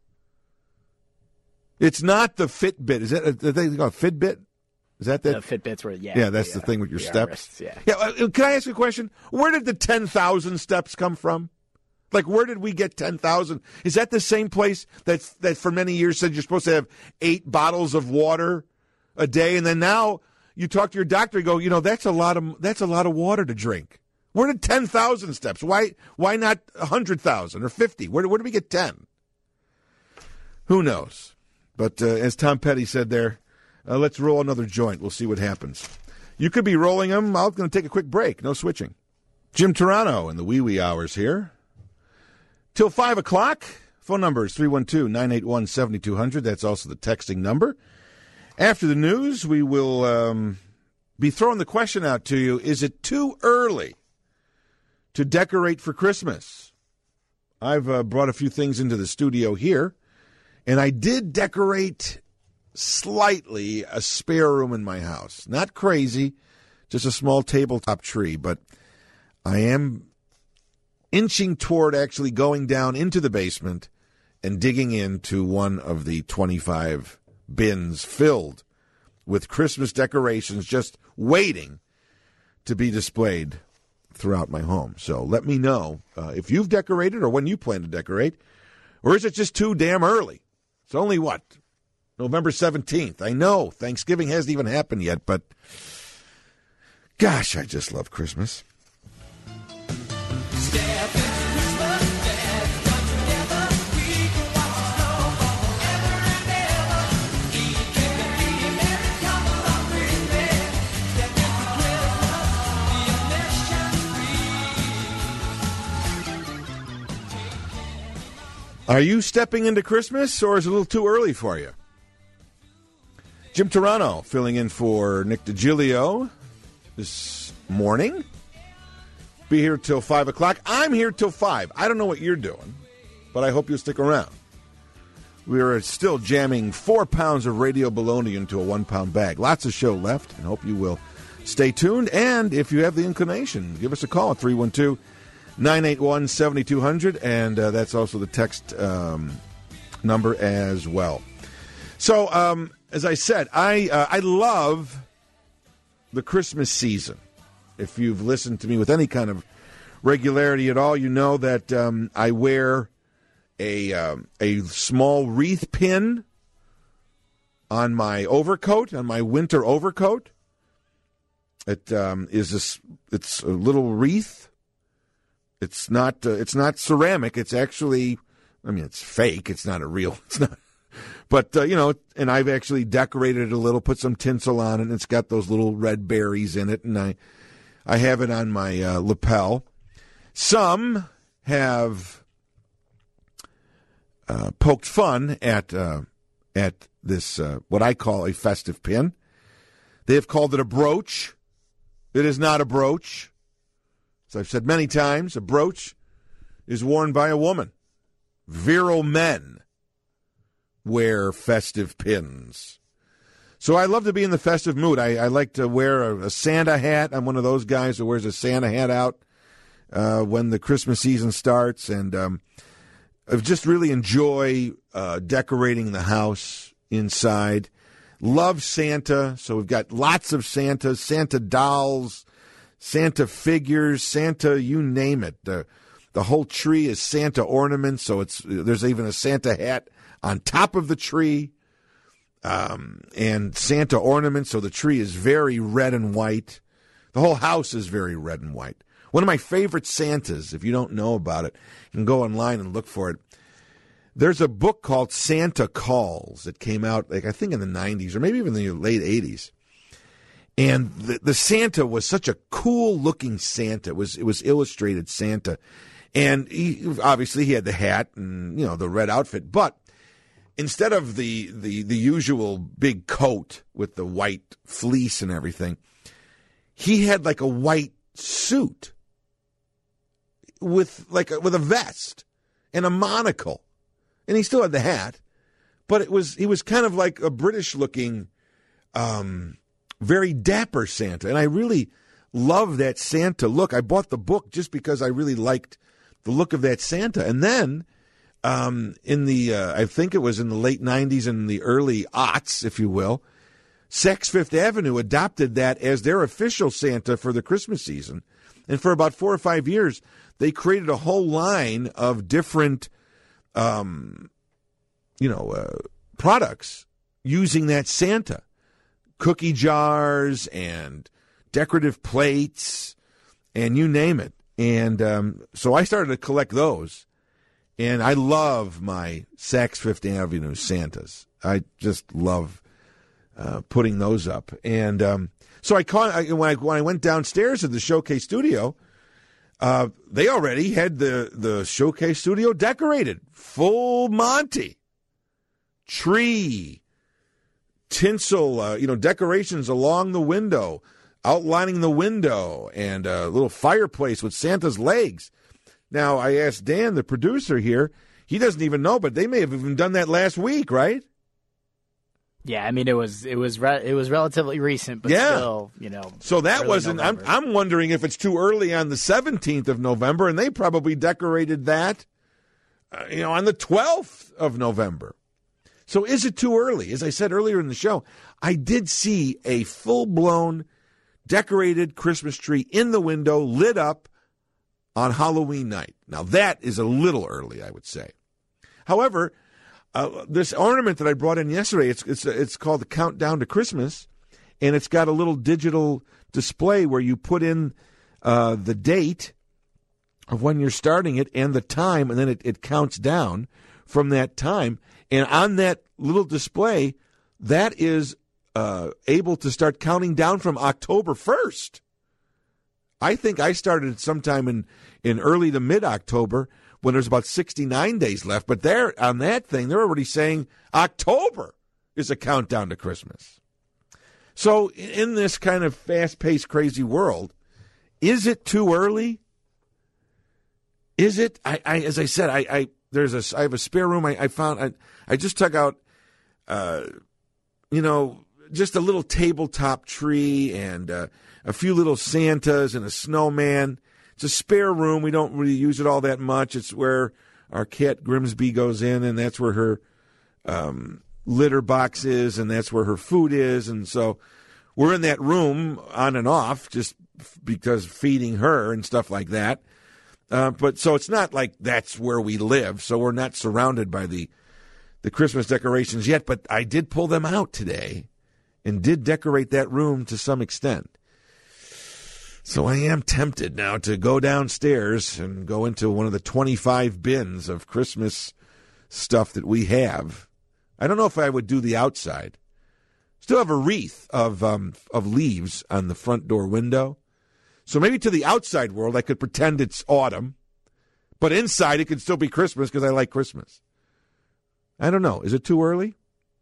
It's not the Fitbit. Is that the thing called Fitbit? Is that that? The Fitbits were, yeah. Yeah, that's the, the thing with your the steps. wrists, yeah. Yeah. Uh, can I ask you a question? Where did the ten thousand steps come from? Like, where did we get ten thousand? Is that the same place that's, that for many years said you're supposed to have eight bottles of water a day, and then now you talk to your doctor and go, you know, that's a lot of that's a lot of water to drink. Where did ten thousand steps? Why why not one hundred thousand or fifty? Where, where did we get ten? Who knows? But uh, as Tom Petty said there, uh, let's roll another joint. We'll see what happens. You could be rolling them. I'm going to take a quick break. No switching. Jim Turano in the wee wee hours here. Till five o'clock. Phone number is three one two, nine eight one, seven two zero zero. That's also the texting number. After the news, we will um, be throwing the question out to you. Is it too early to decorate for Christmas? I've uh, brought a few things into the studio here, and I did decorate slightly a spare room in my house. Not crazy, just a small tabletop tree, but I am inching toward actually going down into the basement and digging into one of the twenty-five bins filled with Christmas decorations just waiting to be displayed throughout my home. So let me know uh, if you've decorated or when you plan to decorate, or is it just too damn early? It's only, what, November seventeenth. I know Thanksgiving hasn't even happened yet, but gosh, I just love Christmas. Are you stepping into Christmas, or is it a little too early for you? Jim Turano filling in for Nick DiGilio this morning. Be here till five o'clock. I'm here till five. I don't know what you're doing, but I hope you'll stick around. We are still jamming four pounds of radio bologna into a one-pound bag. Lots of show left, and hope you will stay tuned. And if you have the inclination, give us a call at three one two, nine eight one, seven two zero zero, and uh, that's also the text um, number as well. So, um, as I said, I uh, I love the Christmas season. If you've listened to me with any kind of regularity at all, you know that um, I wear a um, a small wreath pin on my overcoat, on my winter overcoat. It um, is a, it's a little wreath. It's not uh, it's not ceramic. It's actually, I mean, it's fake. It's not a real. It's not. But, uh, you know, and I've actually decorated it a little, put some tinsel on it, and it's got those little red berries in it, and I I have it on my uh, lapel. Some have uh, poked fun at uh, at this, uh, what I call a festive pin. They have called it a brooch. It is not a brooch. As I've said many times, a brooch is worn by a woman. Virile men wear festive pins. So I love to be in the festive mood. I, I like to wear a, a Santa hat. I'm one of those guys who wears a Santa hat out uh, when the Christmas season starts. And um, I just really enjoy uh, decorating the house inside. Love Santa. So we've got lots of Santas, Santa dolls, Santa figures, Santa, you name it. The, the whole tree is Santa ornaments. So it's there's even a Santa hat on top of the tree, um, and Santa ornaments, so the tree is very red and white. The whole house is very red and white. One of my favorite Santas, if you don't know about it, you can go online and look for it. There's a book called Santa Calls that came out, like I think in the nineties, or maybe even the late eighties. And the, the Santa was such a cool-looking Santa. It was, it was illustrated Santa. And he, obviously he had the hat and, you know, the red outfit, but instead of the, the, the usual big coat with the white fleece and everything, he had like a white suit with like a, with a vest and a monocle. And he still had the hat, but it was he was kind of like a British-looking, um, very dapper Santa, and I really love that Santa look. I bought the book just because I really liked the look of that Santa, and then um, in the uh, I think it was in the late nineties and the early aughts, if you will, Saks Fifth Avenue adopted that as their official Santa for the Christmas season, and for about four or five years, they created a whole line of different, um, you know, uh, products using that Santa. Cookie jars and decorative plates and you name it. And um, so I started to collect those. And I love my Saks Fifth Avenue Santas. I just love uh, putting those up. And um, so I caught I, when I when I went downstairs to the Showcase Studio, uh, they already had the, the Showcase Studio decorated. Full Monty. Tree. Tinsel, uh, you know, decorations along the window, outlining the window, and a little fireplace with Santa's legs. Now, I asked Dan, the producer here, he doesn't even know, but they may have even done that last week, right? Yeah, I mean, it was it was re- it was relatively recent, but yeah. still, you know. So that wasn't. I'm, I'm wondering if it's too early on the seventeenth of November, and they probably decorated that, uh, you know, on the twelfth of November. So is it too early? As I said earlier in the show, I did see a full-blown decorated Christmas tree in the window, lit up on Halloween night. Now, that is a little early, I would say. However, uh, this ornament that I brought in yesterday, it's, it's, it's called the Countdown to Christmas, and it's got a little digital display where you put in uh, the date of when you're starting it and the time, and then it, it counts down from that time. And on that little display, that is uh, able to start counting down from October first. I think I started sometime in, in early to mid-October when there's about sixty-nine days left. But there on that thing, they're already saying October is a countdown to Christmas. So in this kind of fast-paced, crazy world, is it too early? Is it? I, I as I said, I, I there's a I have a spare room. I, I found I I just took out, uh, you know, just a little tabletop tree and uh, a few little Santas and a snowman. It's a spare room. We don't really use it all that much. It's where our cat Grimsby goes in, and that's where her um, litter box is, and that's where her food is. And so we're in that room on and off just because feeding her and stuff like that. Uh, but so it's not like that's where we live. So we're not surrounded by the the Christmas decorations yet. But I did pull them out today and did decorate that room to some extent. So I am tempted now to go downstairs and go into one of the twenty-five bins of Christmas stuff that we have. I don't know if I would do the outside. Still have a wreath of um, of leaves on the front door window. So maybe to the outside world, I could pretend it's autumn, but inside it could still be Christmas because I like Christmas. I don't know. Is it too early?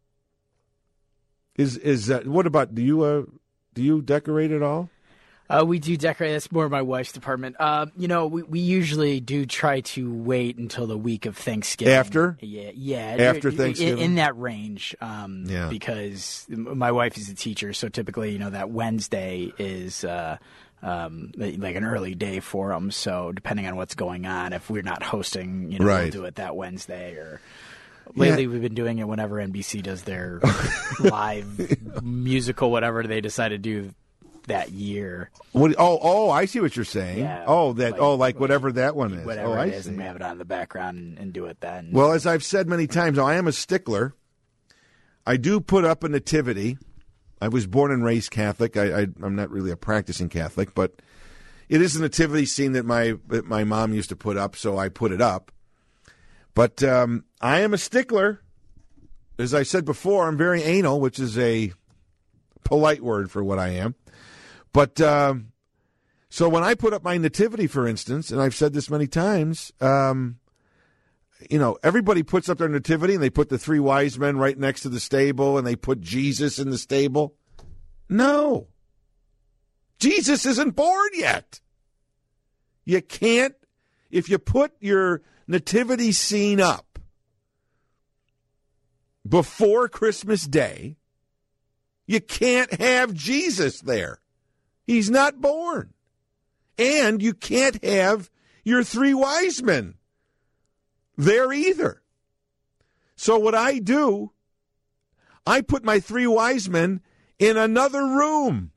Is is uh, what about do you uh, do you decorate at all? Uh, we do decorate. That's more my wife's department. Uh, you know, we, we usually do try to wait until the week of Thanksgiving. After? Yeah, yeah. After in, Thanksgiving? In, in that range. Um, yeah. Because my wife is a teacher, so typically, you know, that Wednesday is uh, um, like an early day for them. So depending on what's going on, if we're not hosting, you know, right. we'll do it that Wednesday or... Lately, yeah. we've been doing it whenever N B C does their live musical, whatever they decide to do that year. What? Oh, oh, I see what you're saying. Yeah, oh, that. like, oh, like whatever that one is. Whatever oh, I it is, see. and we have it on in the background and, and do it then. Well, as I've said many times, I am a stickler. I do put up a nativity. I was born and raised Catholic. I, I, I'm not really a practicing Catholic, but it is a nativity scene that my that my mom used to put up, so I put it up. But um, I am a stickler. As I said before, I'm very anal, which is a polite word for what I am. But um, so when I put up my nativity, for instance, and I've said this many times, um, you know, everybody puts up their nativity and they put the three wise men right next to the stable and they put Jesus in the stable. No. Jesus isn't born yet. You can't, if you put your nativity scene up before Christmas Day, you can't have Jesus there. He's not born. And you can't have your three wise men there either. So what I do, I put my three wise men in another room.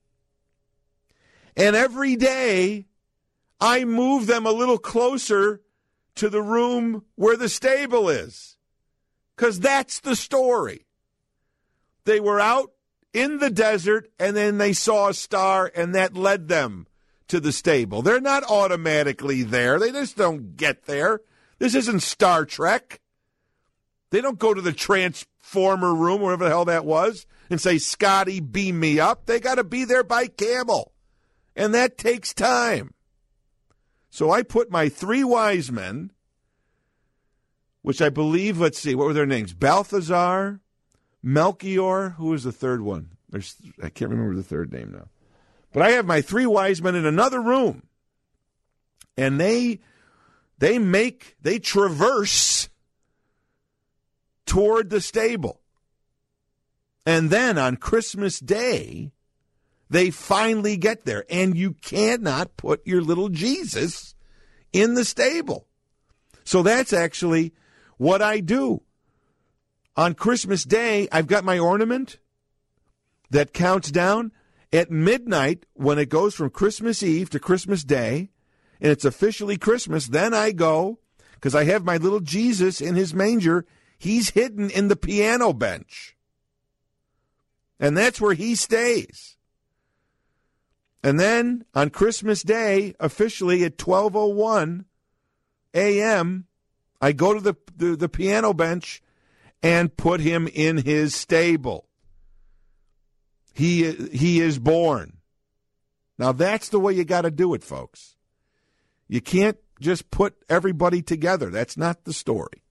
And every day, I move them a little closer to the room where the stable is. Because that's the story. They were out in the desert, and then they saw a star, and that led them to the stable. They're not automatically there. They just don't get there. This isn't Star Trek. They don't go to the transformer room, wherever the hell that was, and say, Scotty, beam me up. They got to be there by camel. And that takes time. So I put my three wise men, which I believe, let's see, what were their names? Balthazar, Melchior, who was the third one? There's, I can't remember the third name now. But I have my three wise men in another room. And they they make, they traverse toward the stable. And then on Christmas Day, they finally get there. And you cannot put your little Jesus in the stable. So that's actually what I do. On Christmas Day, I've got my ornament that counts down. At midnight, when it goes from Christmas Eve to Christmas Day, and it's officially Christmas, then I go, because I have my little Jesus in his manger. He's hidden in the piano bench. And that's where he stays. And then on Christmas Day, officially at twelve oh one a.m., I go to the, the, the piano bench and put him in his stable. He, he is born. Now, that's the way you got to do it, folks. You can't just put everybody together. That's not the story.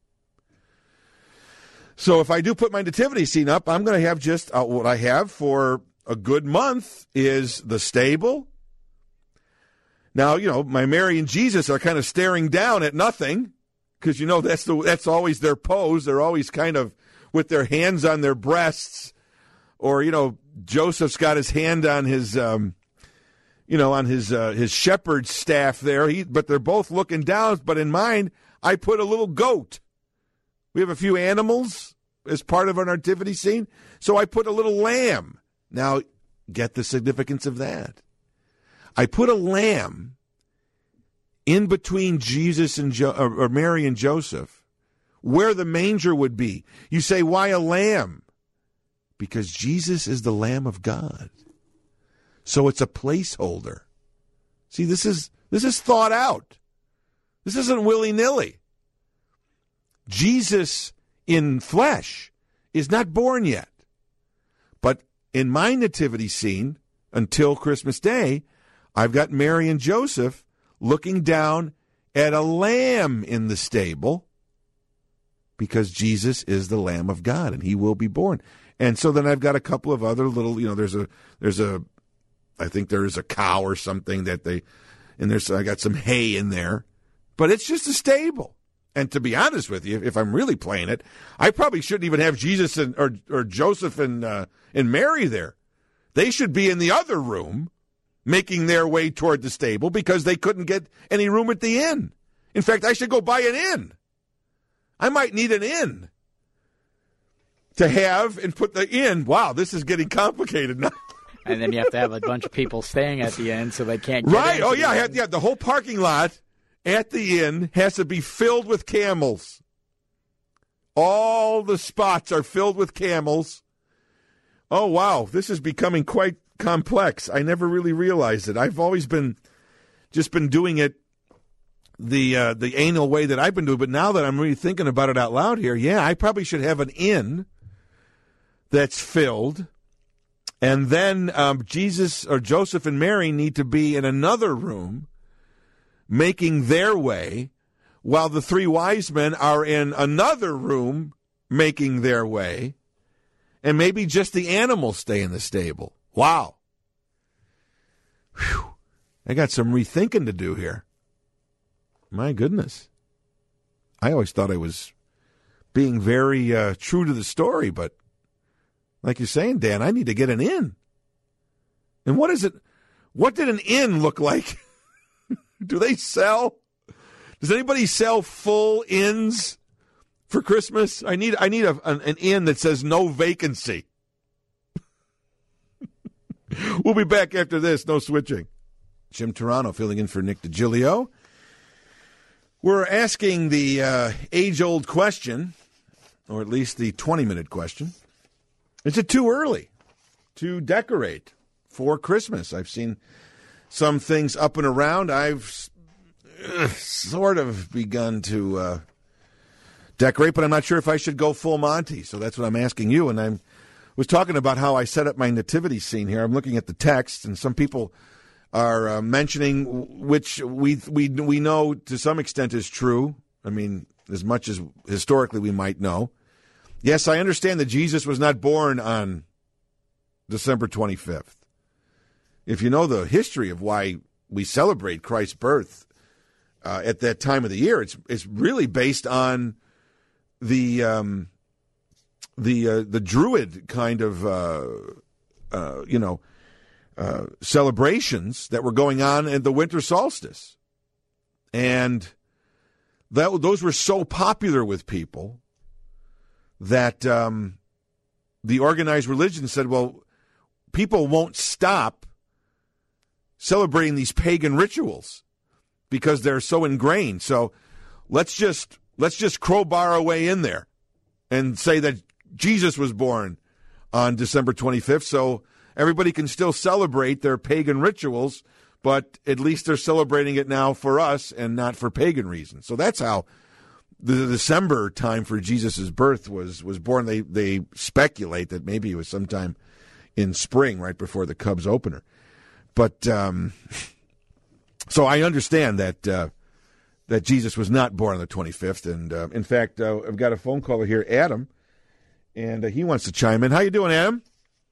So if I do put my nativity scene up, I'm going to have just uh, what I have for a good month is the stable. Now, you know, my Mary and Jesus are kind of staring down at nothing because, you know, that's the that's always their pose. They're always kind of with their hands on their breasts, or, you know, Joseph's got his hand on his, um, you know, on his uh, his shepherd's staff there. He, but they're both looking down. But in mine, I put a little goat. We have a few animals as part of our nativity scene, so I put a little lamb. Now, get the significance of that. I put a lamb in between Jesus and jo- or, or Mary and Joseph, where the manger would be. You say, why a lamb? Because Jesus is the Lamb of God. So it's a placeholder. See, this is this is thought out. This isn't willy-nilly. Jesus in flesh is not born yet. But in my nativity scene, until Christmas Day, I've got Mary and Joseph looking down at a lamb in the stable because Jesus is the Lamb of God and he will be born. And so then I've got a couple of other little, you know, there's a, there's a, I think there is a cow or something that they, and there's, I got some hay in there, but it's just a stable. And to be honest with you, if I'm really playing it, I probably shouldn't even have Jesus and or or Joseph and uh, and Mary there. They should be in the other room, making their way toward the stable because they couldn't get any room at the inn. In fact, I should go buy an inn. I might need an inn to have and put the inn. Wow, this is getting complicated now. And then you have to have a bunch of people staying at the inn so they can't get right. Oh the yeah, I inn. had, yeah. The whole parking lot at the inn has to be filled with camels. All the spots are filled with camels. Oh, wow. This is becoming quite complex. I never really realized it. I've always been just been doing it the uh, the anal way that I've been doing. But now that I'm really thinking about it out loud here, yeah, I probably should have an inn that's filled. And then um, Jesus or Joseph and Mary need to be in another room making their way, while the three wise men are in another room making their way, and maybe just the animals stay in the stable. Wow. Whew. I got some rethinking to do here. My goodness. I always thought I was being very uh, true to the story, but like you're saying, Dan, I need to get an inn. And what is it? What did an inn look like? Do they sell? Does anybody sell full inns for Christmas? I need I need a, an, an inn that says no vacancy. We'll be back after this. No switching. Jim Turano filling in for Nick DiGilio. We're asking the uh, age-old question, or at least the twenty-minute question. Is it too early to decorate for Christmas? I've seen some things up and around. I've uh, sort of begun to uh, decorate, but I'm not sure if I should go full Monty. So that's what I'm asking you. And I was talking about how I set up my nativity scene here. I'm looking at the text, and some people are uh, mentioning, which we we we know to some extent is true. I mean, as much as historically we might know. Yes, I understand that Jesus was not born on December twenty-fifth. If you know the history of why we celebrate Christ's birth uh, at that time of the year, it's it's really based on the um, the uh, the Druid kind of uh, uh, you know uh, celebrations that were going on at the winter solstice, and that those were so popular with people that um, the organized religion said, well, people won't stop celebrating these pagan rituals because they're so ingrained. So let's just let's just crowbar our way in there and say that Jesus was born on December twenty-fifth, so everybody can still celebrate their pagan rituals, but at least they're celebrating it now for us and not for pagan reasons. So that's how the December time for Jesus' birth was, was born. They they speculate that maybe it was sometime in spring, right before the Cubs opener. But um, so I understand that uh, that Jesus was not born on the twenty-fifth. And uh, in fact, uh, I've got a phone caller here, Adam, and uh, he wants to chime in. How you doing, Adam?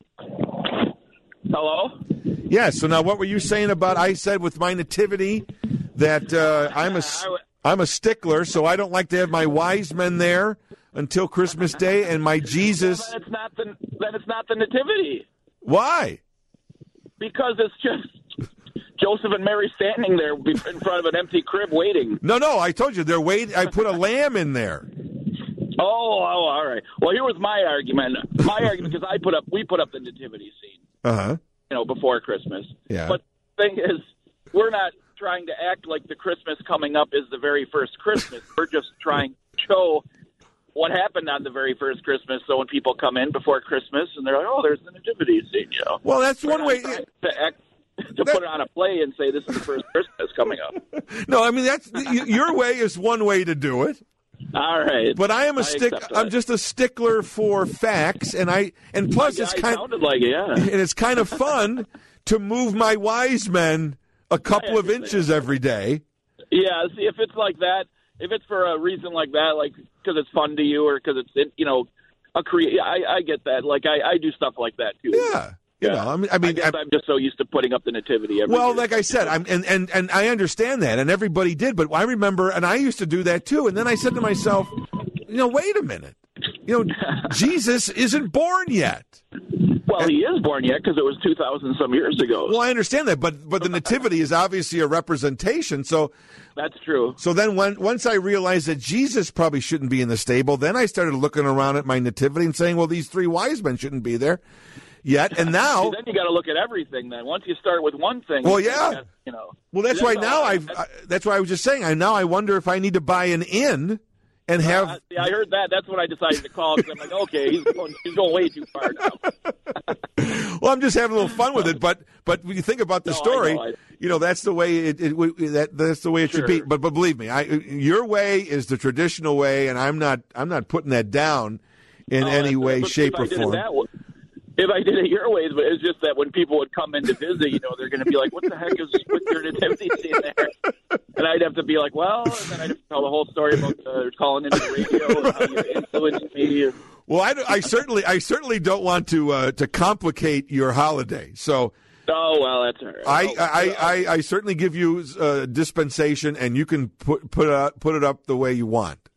Hello? Yeah, so now what were you saying about, I said with my nativity that uh, I'm a... I'm a stickler, so I don't like to have my wise men there until Christmas Day, and my Jesus. Well, then it's not the then it's not the nativity. Why? Because it's just Joseph and Mary standing there in front of an empty crib waiting. No, no, I told you they're waiting. I put a lamb in there. Oh, oh, all right. Well, here was my argument. My argument because I put up we put up the nativity scene. Uh huh. You know, before Christmas. Yeah. But the thing is, we're not trying to act like the Christmas coming up is the very first Christmas. We're just trying to show what happened on the very first Christmas. So when people come in before Christmas and they're like, "Oh, there's the nativity scene," you know. Well, that's We're one way to act to that, put on a play and say this is the first Christmas coming up. No, I mean that's your way is one way to do it. All right, but I am a I stick. accept that. I'm just a stickler for facts, and I and plus Yeah, it's it kind sounded like it, yeah. and it's kind of fun to move my wise men a couple of inches every day. Yeah, see, if it's like that, if it's for a reason like that, like because it's fun to you or because it's, you know, a crea- I, I get that. Like, I, I do stuff like that, too. Yeah. You yeah. know, I mean, I mean I guess I'm, I'm just so used to putting up the nativity every well, year. like I said, I'm and, and, and I understand that, and everybody did, but I remember, and I used to do that, too, and then I said to myself, you know, wait a minute. You know, Jesus isn't born yet. Well, he is born yet because it was two thousand some years ago. Well, I understand that, but but the nativity is obviously a representation. So that's true. So then when once I realized that Jesus probably shouldn't be in the stable, then I started looking around at my nativity and saying, well, these three wise men shouldn't be there yet. And now... See, then you got to look at everything then. Once you start with one thing... Well, yeah. Got, you know, well, that's, that's why now I... That's why I was just saying, I now I wonder if I need to buy an inn and have... Uh, see, I heard that. That's when I decided to call because I'm like, okay, he's going, he's going way too far now. Well, I'm just having a little fun with it, but but when you think about the no, story, I know, I... you know that's the way it, it, it that that's the way it sure. should be. But but believe me, I your way is the traditional way, and I'm not I'm not putting that down in oh, any way, shape, or form. Way, if I did it your ways, but it's just that when people would come in to visit, you know, they're going to be like, "What the heck is with your nativity scene there?" And I'd have to be like, "Well," and then I'd have to tell the whole story about uh, calling into the radio and how you influenced me. And, Well, I, I certainly, I certainly don't want to uh, to complicate your holiday. So, oh well, that's all right. I, oh, I, I, I certainly give you uh, dispensation, and you can put put uh, put it up the way you want.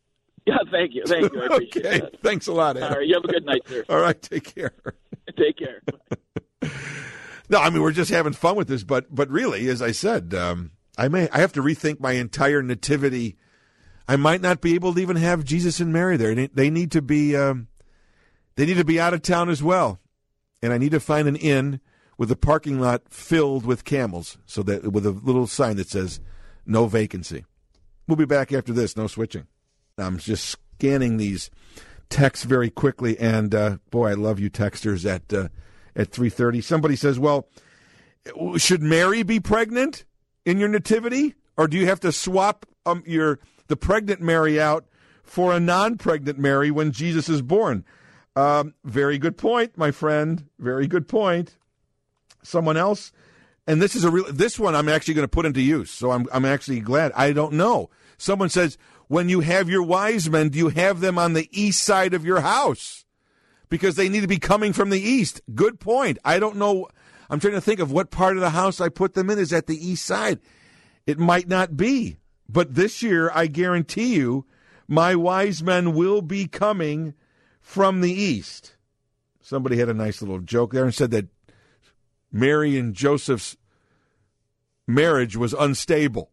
Yeah, thank you. Thank you. I appreciate Okay, that. thanks a lot, Adam. All right, you have a good night, sir. All right, take care. Take care. No, I mean, we're just having fun with this, but but really, as I said, um, I may I have to rethink my entire nativity. I might not be able to even have Jesus and Mary there. They, they need to be um, they need to be out of town as well, and I need to find an inn with a parking lot filled with camels, so that with a little sign that says "No vacancy." We'll be back after this. No switching. I'm just scanning these texts very quickly, and uh, boy, I love you texters at uh, at three thirty. Somebody says, "Well, should Mary be pregnant in your nativity, or do you have to swap um, your the pregnant Mary out for a non-pregnant Mary when Jesus is born?" Um, very good point, my friend. Very good point. Someone else, and this is a real. This one I'm actually going to put into use, so I'm I'm actually glad. I don't know. Someone says, when you have your wise men, do you have them on the east side of your house? Because they need to be coming from the east. Good point. I don't know. I'm trying to think of what part of the house I put them in is at the east side. It might not be. But this year, I guarantee you, my wise men will be coming from the east. Somebody had a nice little joke there and said that Mary and Joseph's marriage was unstable.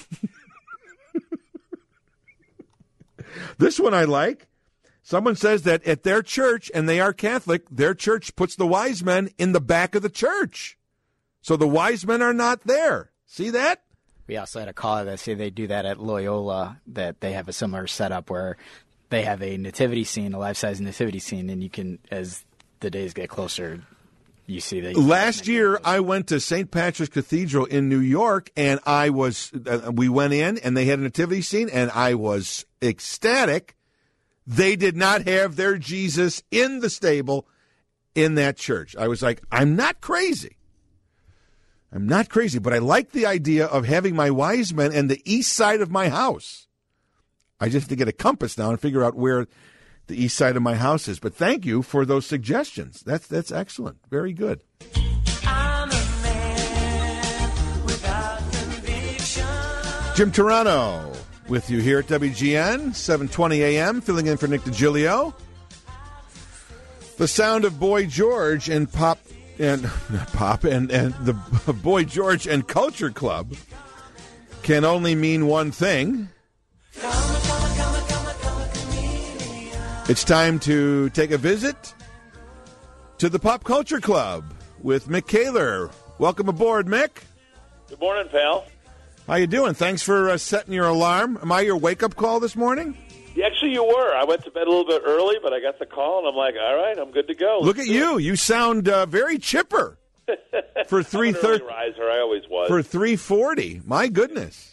This one I like. Someone says that at their church, and they are Catholic, their church puts the wise men in the back of the church. So the wise men are not there. See that? We also had a caller that say they do that at Loyola, that they have a similar setup where they have a nativity scene, a life-size nativity scene, and you can, as the days get closer, you see that. Last year, I went to Saint Patrick's Cathedral in New York, and I was, uh, we went in, and they had a nativity scene, and I was ecstatic. They did not have their Jesus in the stable in that church. I was like, I'm not crazy. I'm not crazy, but I like the idea of having my wise men in the east side of my house. I just have to get a compass now and figure out where the east side of my house is. But thank you for those suggestions. That's that's excellent. Very good. I'm a man without conviction. Jim Turano with you here at W G N, seven twenty a.m., filling in for Nick DiGilio. The sound of Boy George and Pop and not Pop and, and the Boy George and Culture Club can only mean one thing. It's time to take a visit to the Pop Culture Club with Mick Kaler. Welcome aboard, Mick. Good morning, pal. How you doing? Thanks for uh, setting your alarm. Am I your wake-up call this morning? Actually, you were. I went to bed a little bit early, but I got the call, and I'm like, all right, I'm good to go. Look at you. You sound uh, very chipper for three thirty. Riser, I always was. For three forty. My goodness.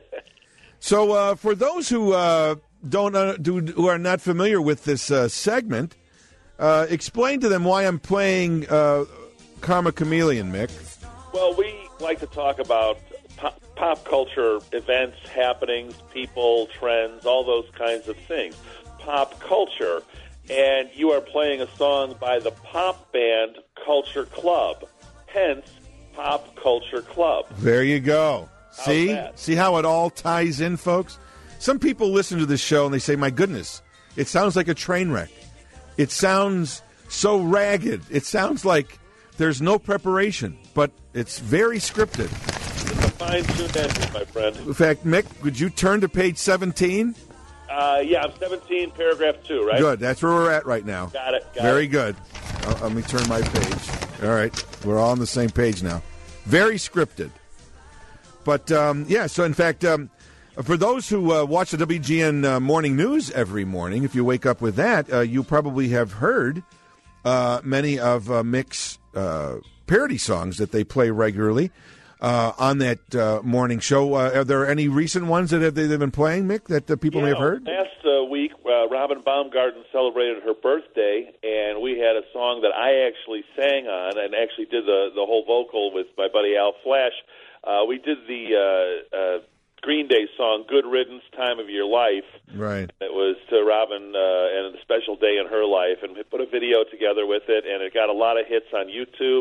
So uh, for those who uh, don't uh, do, who are not familiar with this uh, segment, uh, explain to them why I'm playing uh, Karma Chameleon, Mick. Well, we like to talk about pop, pop culture events, happenings, people, trends, all those kinds of things. Pop culture. And you are playing a song by the pop band Culture Club. Hence, Pop Culture Club. There you go. See? that? See how it all ties in, folks? Some people listen to this show and they say, my goodness, it sounds like a train wreck. It sounds so ragged. It sounds like there's no preparation, but it's very scripted. It's a fine-tuned engine, my friend. In fact, Mick, would you turn to page seventeen? Uh, yeah, I'm seventeen, paragraph two, right? Good. That's where we're at right now. Got it. Got Very it. good. Uh, let me turn my page. All right. We're all on the same page now. Very scripted. But, um, yeah, so in fact, um, for those who uh, watch the W G N uh, morning news every morning, if you wake up with that, uh, you probably have heard uh, many of uh, Mick's uh, parody songs that they play regularly uh, on that uh, morning show. Uh, are there any recent ones that have they been playing, Mick, that uh, people yeah, may have heard? Last uh, week, uh, Robin Baumgarten celebrated her birthday, and we had a song that I actually sang on and actually did the, the whole vocal with my buddy Al Flash. Uh, we did the uh, uh, Green Day song, Good Riddance, Time of Your Life. Right. It was to Robin uh, and a special day in her life, and we put a video together with it, and it got a lot of hits on YouTube,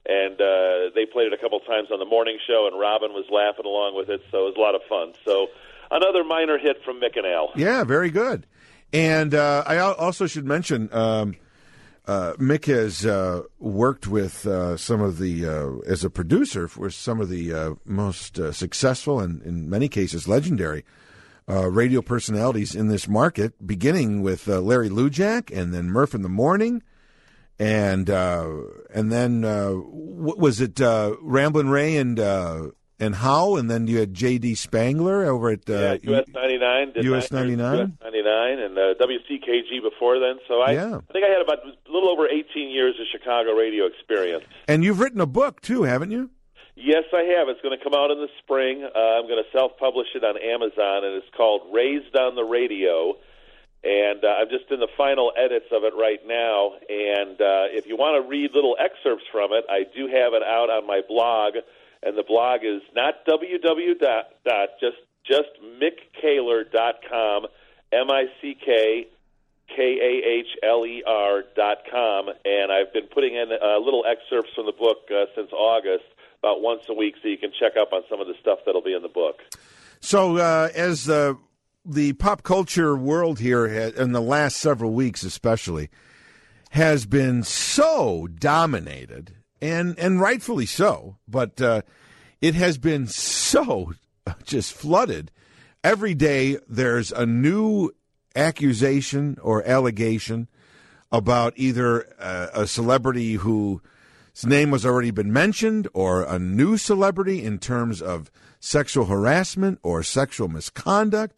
And uh, they played it a couple times on the morning show, and Robin was laughing along with it, so it was a lot of fun. So another minor hit from Mick and Al. Yeah, very good. And uh, I al- also should mention, um, uh, Mick has uh, worked with uh, some of the, uh, as a producer for some of the uh, most uh, successful and in many cases legendary uh, radio personalities in this market, beginning with uh, Larry Lujack and then Murph in the Morning. And uh, and then uh, what was it uh, Ramblin' Ray and uh, and Howe, and then you had J D Spangler over at uh, yeah, U S ninety-nine, U S ninety-nine, U S ninety-nine, and uh, W C K G before then. So I, yeah. I think I had about a little over eighteen years of Chicago radio experience. And you've written a book too, haven't you? Yes, I have. It's going to come out in the spring. Uh, I'm going to self-publish it on Amazon, and it's called Raised on the Radio. And uh, I'm just in the final edits of it right now. And uh, if you want to read little excerpts from it, I do have it out on my blog. And the blog is not www dot just just mick kahler dot com, M I C K K A H L E R dot com. And I've been putting in uh, little excerpts from the book uh, since August, about once a week, so you can check up on some of the stuff that'll be in the book. So uh, as the the pop culture world here, has, in the last several weeks especially, has been so dominated, and, and rightfully so, but uh, it has been so just flooded. Every day there's a new accusation or allegation about either uh, a celebrity whose name has already been mentioned or a new celebrity in terms of sexual harassment or sexual misconduct.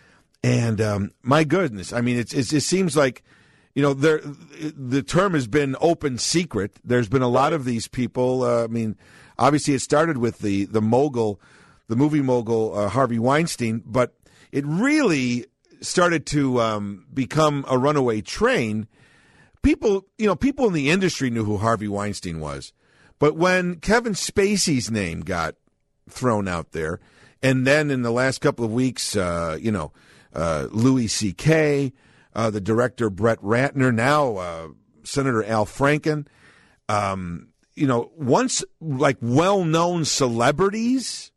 And um, my goodness, I mean, it's, it's, it seems like, you know, there the term has been open secret. There's been a lot of these people. Uh, I mean, obviously it started with the, the mogul, the movie mogul, uh, Harvey Weinstein, but it really started to um, become a runaway train. People, you know, people in the industry knew who Harvey Weinstein was. But when Kevin Spacey's name got thrown out there, and then in the last couple of weeks, uh, you know, Uh, Louis C K, uh, the director Brett Ratner, now uh, Senator Al Franken. Um, you know, once like well-known celebrities'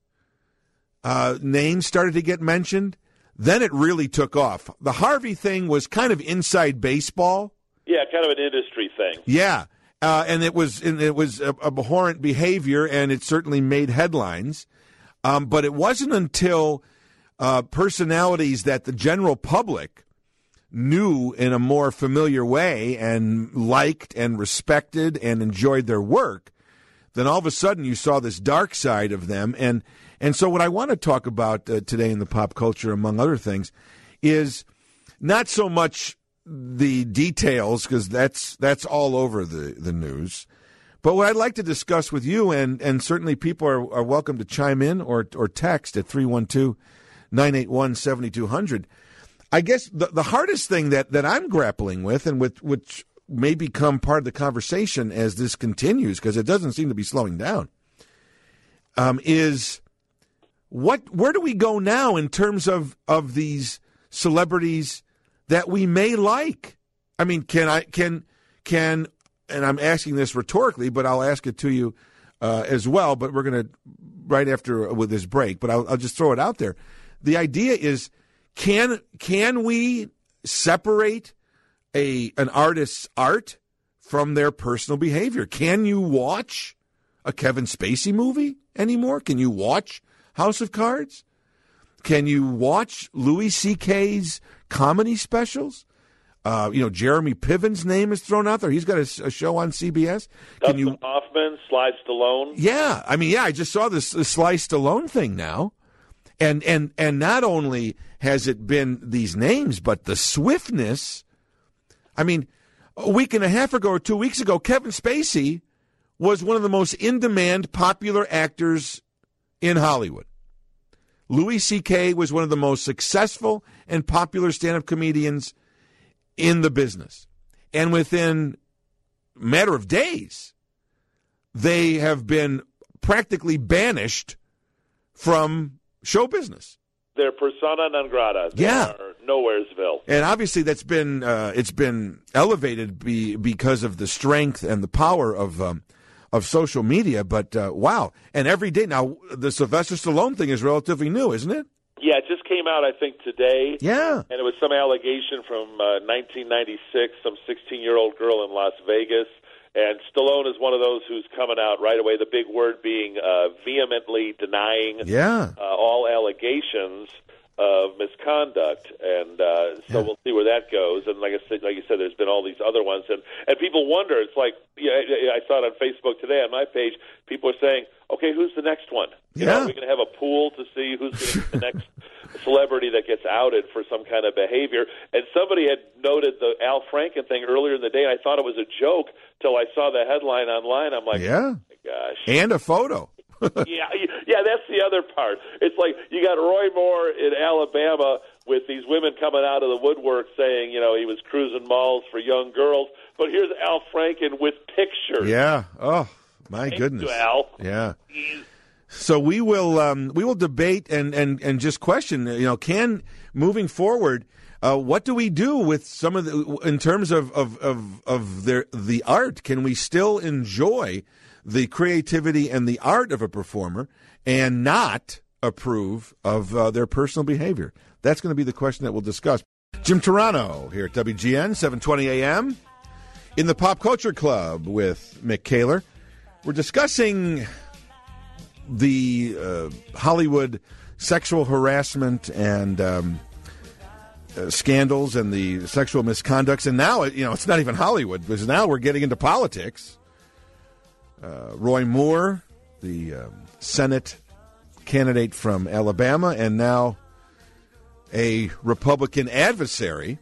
uh, names started to get mentioned, then it really took off. The Harvey thing was kind of inside baseball. Yeah, kind of an industry thing. Yeah, uh, and it was and it was abhorrent behavior, and it certainly made headlines. Um, but it wasn't until Uh, personalities that the general public knew in a more familiar way and liked and respected and enjoyed their work, then all of a sudden you saw this dark side of them. And, and so what I want to talk about uh, today in the pop culture, among other things, is not so much the details, because that's, that's all over the, the news. But what I'd like to discuss with you, and, and certainly people are, are welcome to chime in or, or text at three one two, nine eight one, seven two zero zero. I guess the, the hardest thing that, that I'm grappling with, and with, which may become part of the conversation as this continues, because it doesn't seem to be slowing down, um, is what where do we go now in terms of, of these celebrities that we may like? I mean, can I can can and I'm asking this rhetorically, but I'll ask it to you uh, as well. But we're going to right after with this break. But I'll, I'll just throw it out there. The idea is, can can we separate a an artist's art from their personal behavior? Can you watch a Kevin Spacey movie anymore? Can you watch House of Cards? Can you watch Louis C K's comedy specials? Uh, you know, Jeremy Piven's name is thrown out there. He's got a, a show on C B S. Can Dustin you, Hoffman, Sly Stallone. Yeah, I mean, yeah, I just saw this, this Sly Stallone thing now. And and and not only has it been these names, but the swiftness. I mean, a week and a half ago or two weeks ago, Kevin Spacey was one of the most in-demand popular actors in Hollywood. Louis C K was one of the most successful and popular stand-up comedians in the business. And within a matter of days, they have been practically banished from show business. They're persona non grata. They Yeah. are nowheresville. And obviously that's been uh, it's been elevated be, because of the strength and the power of um, of social media. But uh, wow, and every day now, the Sylvester Stallone thing is relatively new, isn't it? Yeah, it just came out, I think, today. Yeah. And it was some allegation from uh, nineteen ninety-six, some sixteen-year-old girl in Las Vegas. And Stallone is one of those who's coming out right away, the big word being uh, vehemently denying yeah. uh, all allegations of misconduct. And uh, so Yeah. we'll see where that goes. And like I said, like you said, there's been all these other ones. And, and people wonder, it's like, yeah, I saw it on Facebook today on my page, people are saying, okay, who's the next one? You Yeah. know, are we going to have a pool to see who's going to be the next celebrity that gets outed for some kind of behavior? And somebody had noted the Al Franken thing earlier in the day, and I thought it was a joke till I saw the headline online. I'm like, Yeah. oh my gosh. And a photo. yeah, yeah, that's the other part. It's like you got Roy Moore in Alabama with these women coming out of the woodwork saying, you know, he was cruising malls for young girls. But here's Al Franken with pictures. Yeah. Oh, my Thank goodness. you, Al. Yeah. So we will um, we will debate and, and, and just question, you know, can moving forward, uh, what do we do with some of the in terms of of of, of their the art? Can we still enjoy the creativity and the art of a performer and not approve of uh, their personal behavior? That's going to be the question that we'll discuss. Jim Turano here at W G N, seven twenty a.m. in the Pop Culture Club with Mick Kaler. We're discussing the uh, Hollywood sexual harassment and um, uh, scandals and the sexual misconducts. And now, you know, it's not even Hollywood, because now we're getting into politics. Uh, Roy Moore, the um, Senate candidate from Alabama, and now a Republican adversary,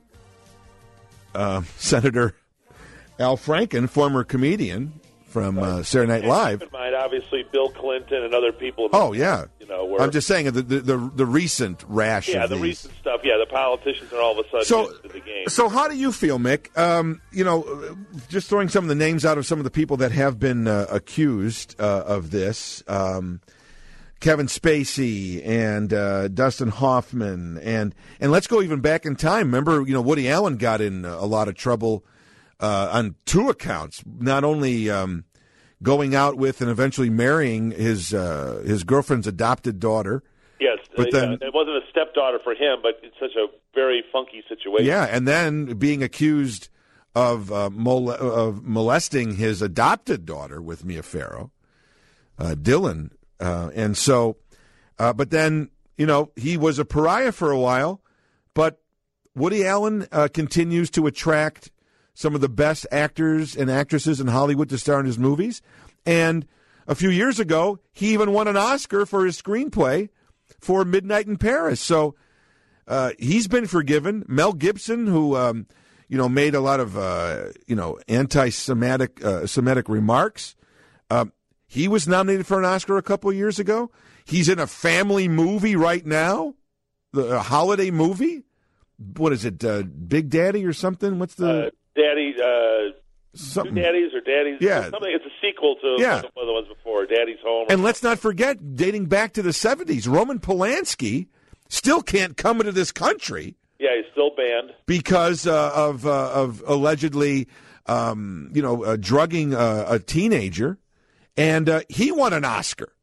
uh, Senator Al Franken, former comedian from uh, Saturday Night Live. Keep in mind, obviously, Bill Clinton and other people. In the Oh, yeah. You know, were, I'm just saying the the, the, the recent rash yeah, of the these. recent stuff. Yeah, the politicians are all of a sudden So, into the game. so how do you feel, Mick? Um, you know, just throwing some of the names out of some of the people that have been uh, accused uh, of this. Um, Kevin Spacey and uh, Dustin Hoffman, and and let's go even back in time. Remember, you know, Woody Allen got in a lot of trouble uh, on two accounts. Not only um, going out with and eventually marrying his uh, his girlfriend's adopted daughter. Yes, but uh, then yeah, it wasn't a stepdaughter for him, but it's such a very funky situation. Yeah, and then being accused of uh, mole- of molesting his adopted daughter with Mia Farrow, uh, Dylan. Uh, and so, uh, but then, you know, he was a pariah for a while, but Woody Allen uh, continues to attract some of the best actors and actresses in Hollywood to star in his movies. And a few years ago, he even won an Oscar for his screenplay for Midnight in Paris. So uh, he's been forgiven. Mel Gibson, who, um, you know, made a lot of, uh, you know, anti-Semitic uh, Semitic remarks, uh, he was nominated for an Oscar a couple of years ago. He's in a family movie right now, the a holiday movie. What is it, uh, Big Daddy or something? What's the uh, Daddy? Uh, something? Two Daddies or Daddies? Yeah. Something. It's a sequel to Yeah. one of the ones before, Daddy's Home. And let's not forget, dating back to the seventies, Roman Polanski still can't come into this country. Yeah, he's still banned because uh, of uh, of allegedly, um, you know, uh, drugging uh, a teenager. And uh, he won an Oscar.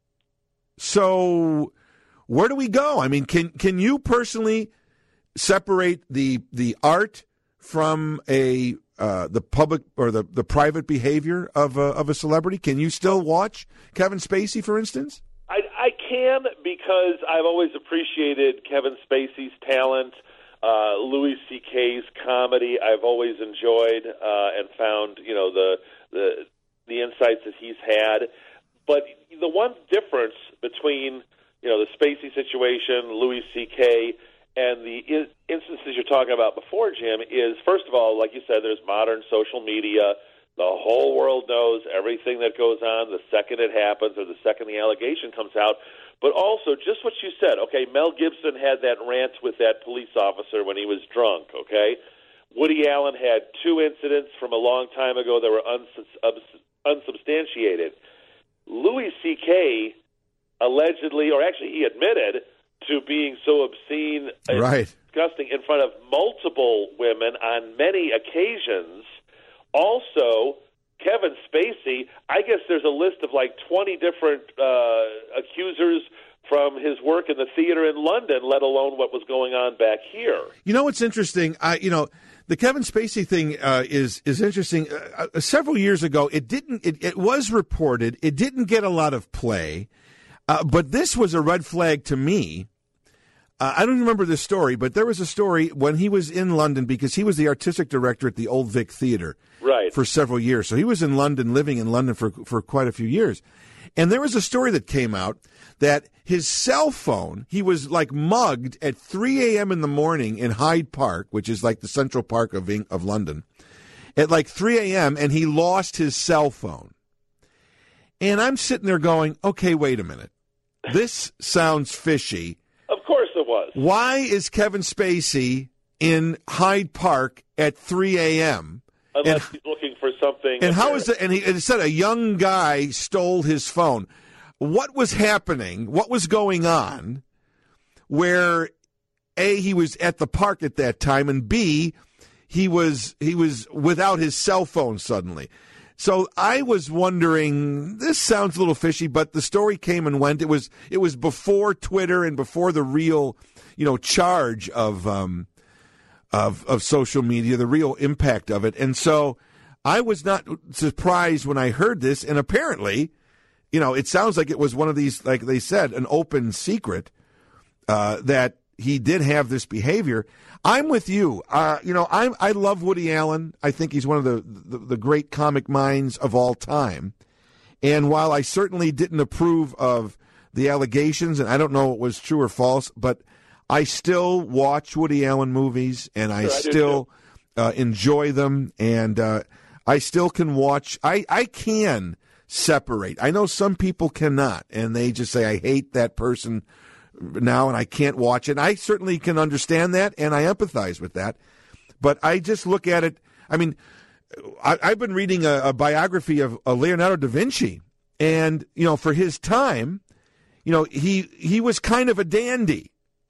So where do we go? I mean, can can you personally separate the the art from a uh, the public or the, the private behavior of a, of a celebrity? Can you still watch Kevin Spacey, for instance? I, I can, because I've always appreciated Kevin Spacey's talent, uh, Louis C K's comedy. I've always enjoyed uh, and found, you know, the the. the insights that he's had. But the one difference between, you know, the Spacey situation, Louis C K, and the in- instances you're talking about before, Jim, is, first of all, like you said, there's modern social media. The whole world knows everything that goes on the second it happens or the second the allegation comes out. But also, just what you said, okay, Mel Gibson had that rant with that police officer when he was drunk, okay? Woody Allen had two incidents from a long time ago that were uns- uns- unsubstantiated. Louis C K allegedly, or actually he admitted to being so obscene and right. disgusting in front of multiple women on many occasions, also Kevin Spacey, I guess there's a list of like twenty different uh, accusers from his work in the theater in London, let alone what was going on back here. You know what's interesting? I, you know, the Kevin Spacey thing uh, is is interesting. Uh, uh, several years ago, it didn't. It, it was reported. It didn't get a lot of play, uh, but this was a red flag to me. Uh, I don't remember the story, but there was a story when he was in London because he was the artistic director at the Old Vic Theatre, right, for several years. So he was in London, living in London for for quite a few years. And there was a story that came out that his cell phone, he was like mugged at three a.m. in the morning in Hyde Park, which is like the Central Park of of London, at like three a.m., and he lost his cell phone. And I'm sitting there going, okay, wait a minute. This sounds fishy. Of course it was. Why is Kevin Spacey in Hyde Park at three a.m.? Unless and, he's looking for something. And how is it? And he it said a young guy stole his phone. What was happening? What was going on? Where A, he was at the park at that time, and B, he was he was without his cell phone suddenly. So I was wondering. This sounds a little fishy, but the story came and went. It was it was before Twitter and before the real, you know, charge of. Um, Of, of social media, the real impact of it. And so I was not surprised when I heard this. And apparently, you know, it sounds like it was one of these, like they said, an open secret uh, that he did have this behavior. I'm with you. Uh, you know, I I love Woody Allen. I think he's one of the, the, the great comic minds of all time. And while I certainly didn't approve of the allegations, and I don't know if it was true or false, but I still watch Woody Allen movies, and I sure, I still uh, enjoy them, and uh, I still can watch. I, I can separate. I know some people cannot, and they just say, I hate that person now, and I can't watch it. And I certainly can understand that, and I empathize with that. But I just look at it. I mean, I, I've been reading a, a biography of uh, Leonardo da Vinci, and, you know, for his time, you know, he he was kind of a dandy.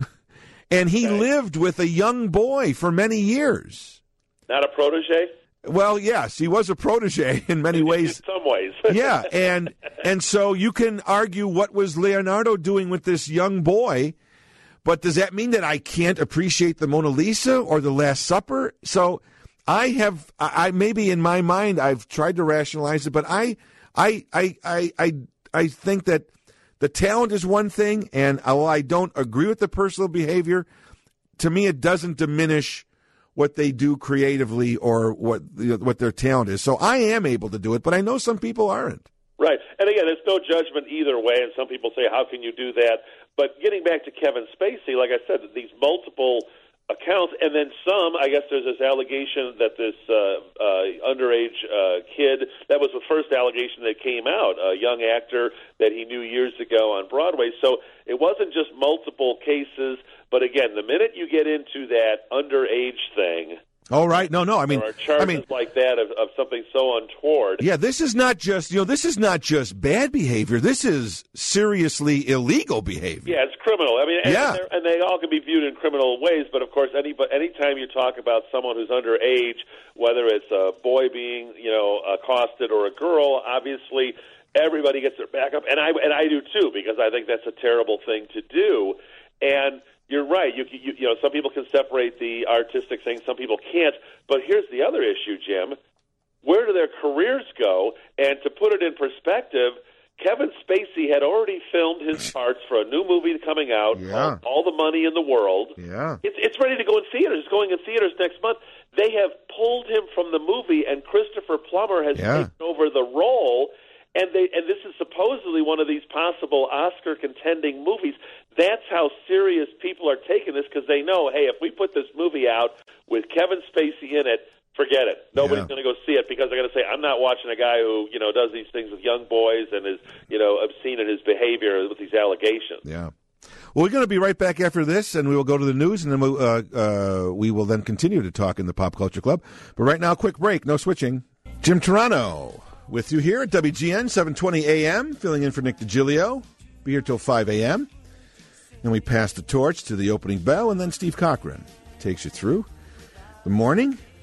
And he okay. lived with a young boy for many years. Not a protege? Well, yes, he was a protege in many ways. In some ways. yeah, and and so you can argue what was Leonardo doing with this young boy, but does that mean that I can't appreciate the Mona Lisa or the Last Supper? So I have, I, I maybe in my mind I've tried to rationalize it, but I, I, I, I, I, I think that. The talent is one thing, and while I don't agree with the personal behavior, to me it doesn't diminish what they do creatively or what you know, what their talent is. So I am able to do it, but I know some people aren't. Right. And again, there's no judgment either way, and some people say, how can you do that? But getting back to Kevin Spacey, like I said, these multiple accounts, and then some, I guess there's this allegation that this uh, uh, underage uh, kid, that was the first allegation that came out, a young actor that he knew years ago on Broadway. So it wasn't just multiple cases, but again, the minute you get into that underage thing, all right. No, no. I mean, there are charges I mean, like that of, of something so untoward. Yeah, this is not just, you know, this is not just bad behavior. This is seriously illegal behavior. Yeah, it's criminal. I mean, and, yeah. and, and they all can be viewed in criminal ways, but of course, any anytime you talk about someone who's underage, whether it's a boy being, you know, accosted or a girl, obviously everybody gets their back up, and I and I do too, because I think that's a terrible thing to do. And you're right. You, you, you know, some people can separate the artistic thing. Some people can't. But here's the other issue, Jim. Where do their careers go? And to put it in perspective, Kevin Spacey had already filmed his parts for a new movie coming out. Yeah. All the money in the world. Yeah. It's, it's ready to go in theaters. It's going in theaters next month. They have pulled him from the movie, and Christopher Plummer has yeah. taken over the role. And they and this is supposedly one of these possible Oscar-contending movies. That's how serious people are taking this, because they know, hey, if we put this movie out with Kevin Spacey in it, forget it. Nobody's yeah. going to go see it, because they're going to say, I'm not watching a guy who, you know, does these things with young boys and is, you know, obscene in his behavior with these allegations. Yeah. Well, we're going to be right back after this, and we will go to the news, and then we'll, uh, uh, we will then continue to talk in the Pop Culture Club. But right now, quick break. No switching. Jim Toronto with you here at W G N, seven twenty A M, filling in for Nick DiGilio. Be here till five A M Then we pass the torch to the opening bell, and then Steve Cochran takes you through the morning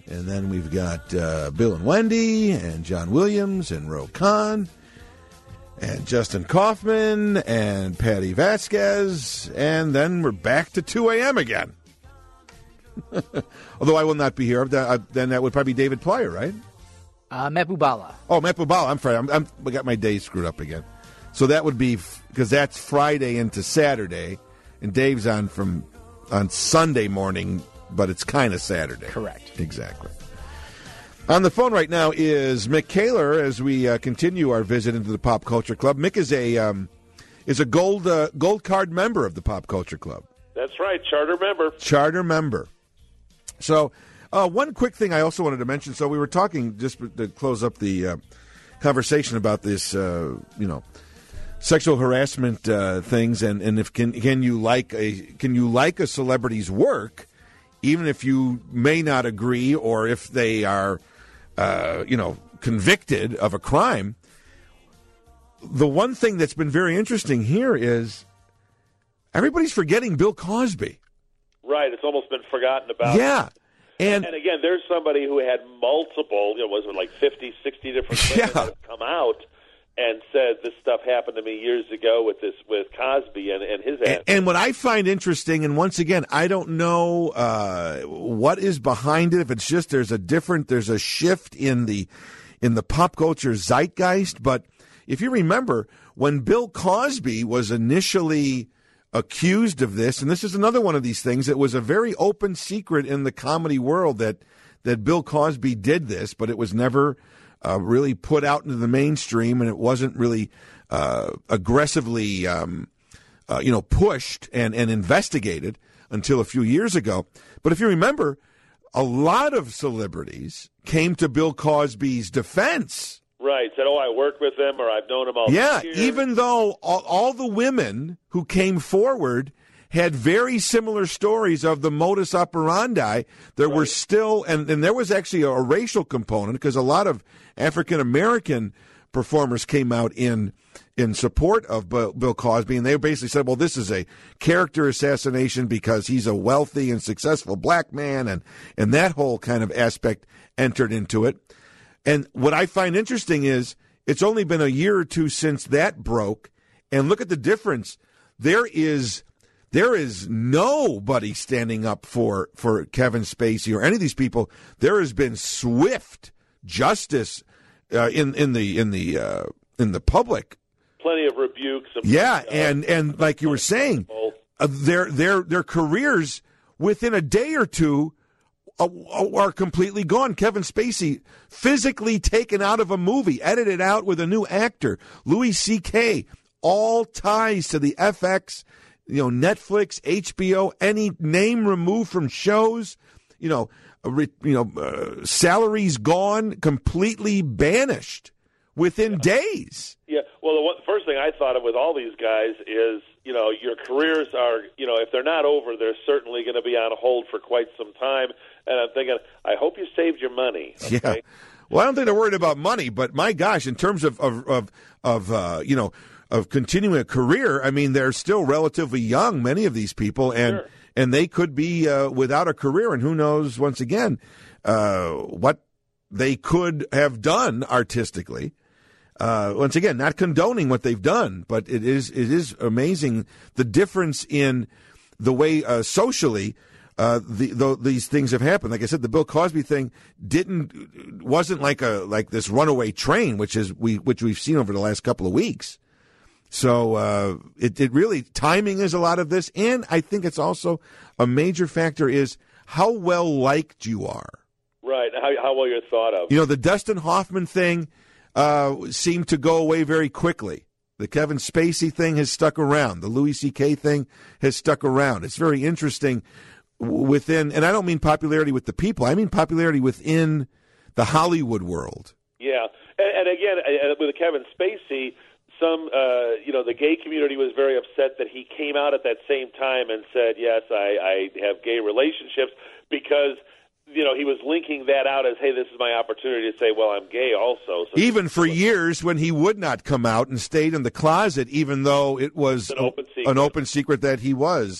And then we've got uh, Bill and Wendy and John Williams and Ro Khan and Justin Kaufman and Patty Vasquez. And then we're back to two a.m. again. Although I will not be here. Then that would probably be David Plyer, right? Uh, Matt Bubala. Oh, Matt Bubala. I'm sorry. I'm, I'm, I got my days screwed up again. So that would be, because that's Friday into Saturday, and Dave's on from on Sunday morning, but it's kind of Saturday. Correct. Exactly. On the phone right now is Mick Kaler as we uh, continue our visit into the Pop Culture Club. Mick is a um, is a gold uh, gold card member of the Pop Culture Club. That's right, charter member. Charter member. So uh, one quick thing I also wanted to mention. So we were talking, just to close up the uh, conversation about this, uh, you know, sexual harassment uh, things, and, and if can can you like a can you like a celebrity's work, even if you may not agree, or if they are, uh, you know, convicted of a crime. The one thing that's been very interesting here is everybody's forgetting Bill Cosby. Right, it's almost been forgotten about. Yeah. And, and again, there's somebody who had multiple, you know, was it like fifty, sixty different things yeah. that have come out and said this stuff happened to me years ago with this with Cosby and, and his and, and what I find interesting, and once again, I don't know uh, what is behind it. If it's just there's a different, there's a shift in the in the pop culture zeitgeist. But if you remember, when Bill Cosby was initially accused of this, and this is another one of these things, it was a very open secret in the comedy world that that Bill Cosby did this, but it was never Uh, really put out into the mainstream, and it wasn't really uh, aggressively, um, uh, you know, pushed and, and investigated until a few years ago. But if you remember, a lot of celebrities came to Bill Cosby's defense. Right, said, oh, I worked with him, or I've known him all Yeah, years. even though all, all the women who came forward had very similar stories of the modus operandi. There right. were still, and, and there was actually a, a racial component, because a lot of African-American performers came out in in support of Bill, Bill Cosby, and they basically said, well, this is a character assassination because he's a wealthy and successful black man, and, and that whole kind of aspect entered into it. And what I find interesting is it's only been a year or two since that broke, and look at the difference. There is... There is nobody standing up for, for Kevin Spacey or any of these people. There has been swift justice uh, in in the in the uh, in the public. Plenty of rebukes. And yeah, and, and like you were saying, uh, their their their careers within a day or two uh, are completely gone. Kevin Spacey physically taken out of a movie, edited out with a new actor. Louis C K, all ties to the F X. You know, Netflix, H B O, any name removed from shows, you know, re, you know, uh, salaries gone, completely banished within yeah. days. Yeah. Well, the, one, the first thing I thought of with all these guys is, you know, your careers are, you know, if they're not over, they're certainly going to be on hold for quite some time. And I'm thinking, I hope you saved your money. Okay? Yeah. Well, I don't think they're worried about money, but my gosh, in terms of of of, of uh, you know. of continuing a career, I mean, they're still relatively young, many of these people, and sure. and they could be uh, without a career, and who knows, once again, uh, what they could have done artistically. Uh, once again, not condoning what they've done, but it is it is amazing the difference in the way uh, socially uh, the, the, these things have happened. Like I said, the Bill Cosby thing didn't wasn't like a like this runaway train, which is we which we've seen over the last couple of weeks. So uh, it, it really, timing is a lot of this. And I think it's also a major factor is how well liked you are. Right, how, how well you're thought of. You know, the Dustin Hoffman thing uh, seemed to go away very quickly. The Kevin Spacey thing has stuck around. The Louis C K thing has stuck around. It's very interesting within, and I don't mean popularity with the people. I mean popularity within the Hollywood world. Yeah, and, and again, with Kevin Spacey, Some, uh, you know, the gay community was very upset that he came out at that same time and said, yes, I, I have gay relationships, because, you know, he was linking that out as, hey, this is my opportunity to say, well, I'm gay also. So even for years when he would not come out and stayed in the closet, even though it was an open secret. an open secret that he was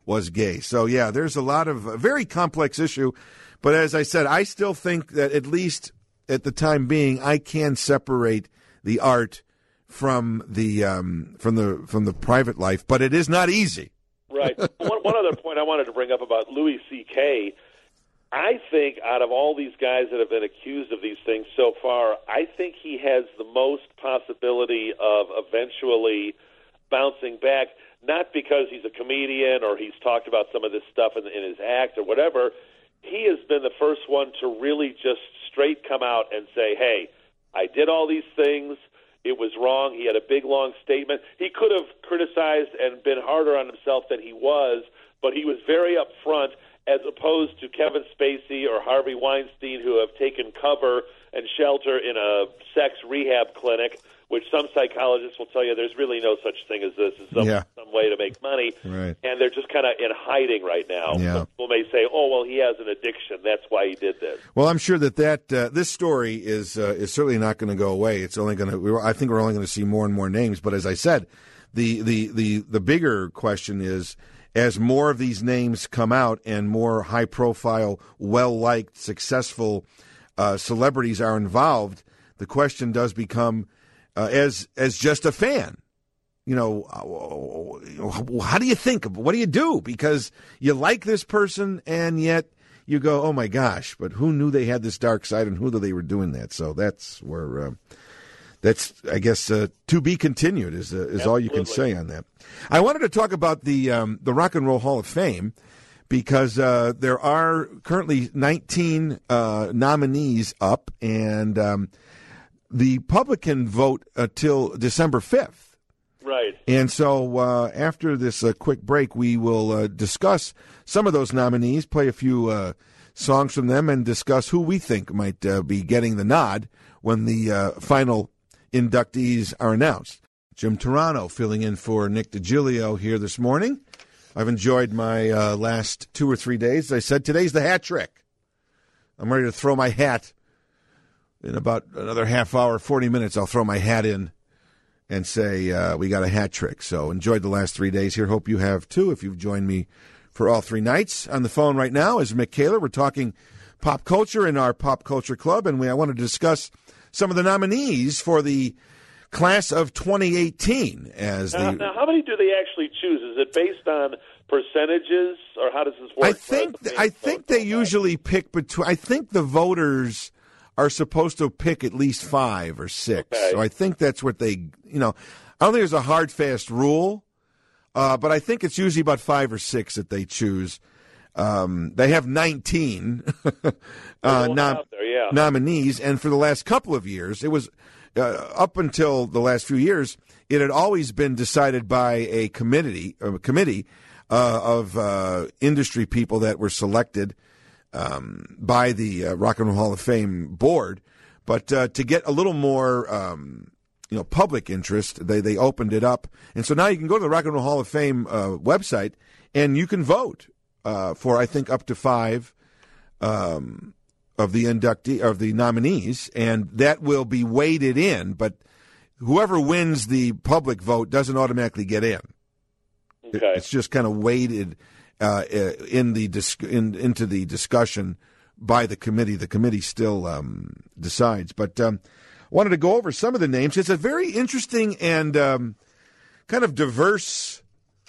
was gay. So, yeah, there's a lot of a very complex issue. But as I said, I still think that at least at the time being, I can separate the art from the um, from the from the private life. But it is not easy. Right. one, one other point I wanted to bring up about Louis C K. I think out of all these guys that have been accused of these things so far, I think he has the most possibility of eventually bouncing back, not because he's a comedian or he's talked about some of this stuff in, in his act or whatever. He has been the first one to really just straight come out and say, hey, I did all these things. It was wrong. He had a big, long statement. He could have criticized and been harder on himself than he was, but he was very upfront, as opposed to Kevin Spacey or Harvey Weinstein, who have taken cover and shelter in a sex rehab clinic, which some psychologists will tell you there's really no such thing as this. It's some, Yeah. some way to make money. Right. And they're just kind of in hiding right now. Yeah. Some people may say, oh, well, he has an addiction. That's why he did this. Well, I'm sure that, that uh, this story is uh, is certainly not going to go away. It's only going to. I think we're only going to see more and more names. But as I said, the the the the bigger question is, as more of these names come out and more high-profile, well-liked, successful uh, celebrities are involved, the question does become, uh, as as just a fan, you know, uh, how do you think? What do you do? Because you like this person, and yet you go, oh, my gosh, but who knew they had this dark side, and who knew they were doing that? So that's where... Uh, That's, I guess, uh, to be continued is uh, is all you can say on that. I wanted to talk about the um, the Rock and Roll Hall of Fame because uh, there are currently nineteen uh, nominees up, and um, the public can vote until December fifth. Right. And so uh, after this uh, quick break, we will uh, discuss some of those nominees, play a few uh, songs from them, and discuss who we think might uh, be getting the nod when the uh, final inductees are announced. Jim Turano filling in for Nick DiGilio here this morning. I've enjoyed my uh, last two or three days. As I said, today's the hat trick. I'm ready to throw my hat. In about another half hour, forty minutes, I'll throw my hat in and say uh, we got a hat trick. So enjoyed the last three days here. Hope you have too if you've joined me for all three nights. On the phone right now is Mick Kaler. We're talking pop culture in our Pop Culture Club, and we I want to discuss some of the nominees for the class of twenty eighteen. As now, the now, how many do they actually choose? Is it based on percentages, or how does this work? I think I think they usually pick between. I think the voters are supposed to pick at least five or six. Okay. So I think that's what they. You know, I don't think there's a hard fast rule, uh, but I think it's usually about five or six that they choose. Um, they have nineteen uh, nom- there, yeah. nominees, and for the last couple of years, it was uh, up until the last few years, it had always been decided by a committee, a committee uh, of uh, industry people that were selected um, by the uh, Rock and Roll Hall of Fame board. But uh, to get a little more, um, you know, public interest, they they opened it up, and so now you can go to the Rock and Roll Hall of Fame uh, website and you can vote. Uh, for I think up to five um, of the inductee of the nominees, and that will be weighted in. But whoever wins the public vote doesn't automatically get in. Okay. It, it's just kind of weighted uh, in the dis- in, into the discussion by the committee. The committee still um, decides. But um, I wanted to go over some of the names. It's a very interesting and um, kind of diverse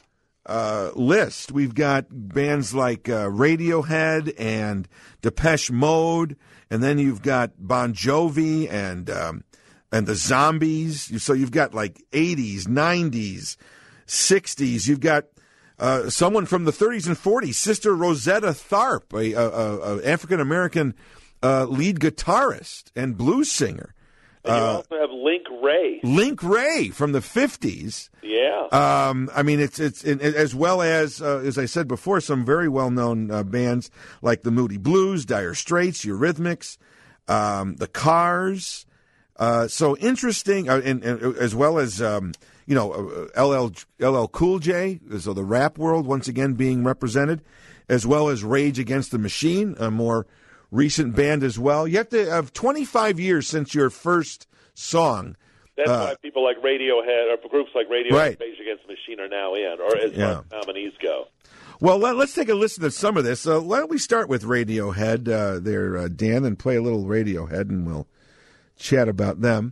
Uh, list. We've got bands like uh, Radiohead and Depeche Mode, and then you've got Bon Jovi and um, and the Zombies. So you've got like eighties, nineties, sixties. You've got uh, someone from the thirties and forties, Sister Rosetta Tharpe, a, a, a African American uh, lead guitarist and blues singer. And you Uh, also have Link Ray. Link Ray from the fifties. Yeah. Um, I mean, it's it's it, as well as uh, as I said before, some very well known uh, bands like the Moody Blues, Dire Straits, Eurythmics, um, the Cars. Uh, so interesting, uh, and, and as well as um, you know L L L L Cool J, so the rap world once again being represented, as well as Rage Against the Machine, a more recent band as well. You have to have twenty-five years since your first song. That's uh, why people like Radiohead, or groups like Radiohead right. and Rage Against the Machine are now in, or as Yeah. far as nominees go. Well, let, let's take a listen to some of this. Uh, why don't we start with Radiohead uh, there, uh, Dan, and play a little Radiohead, and we'll chat about them.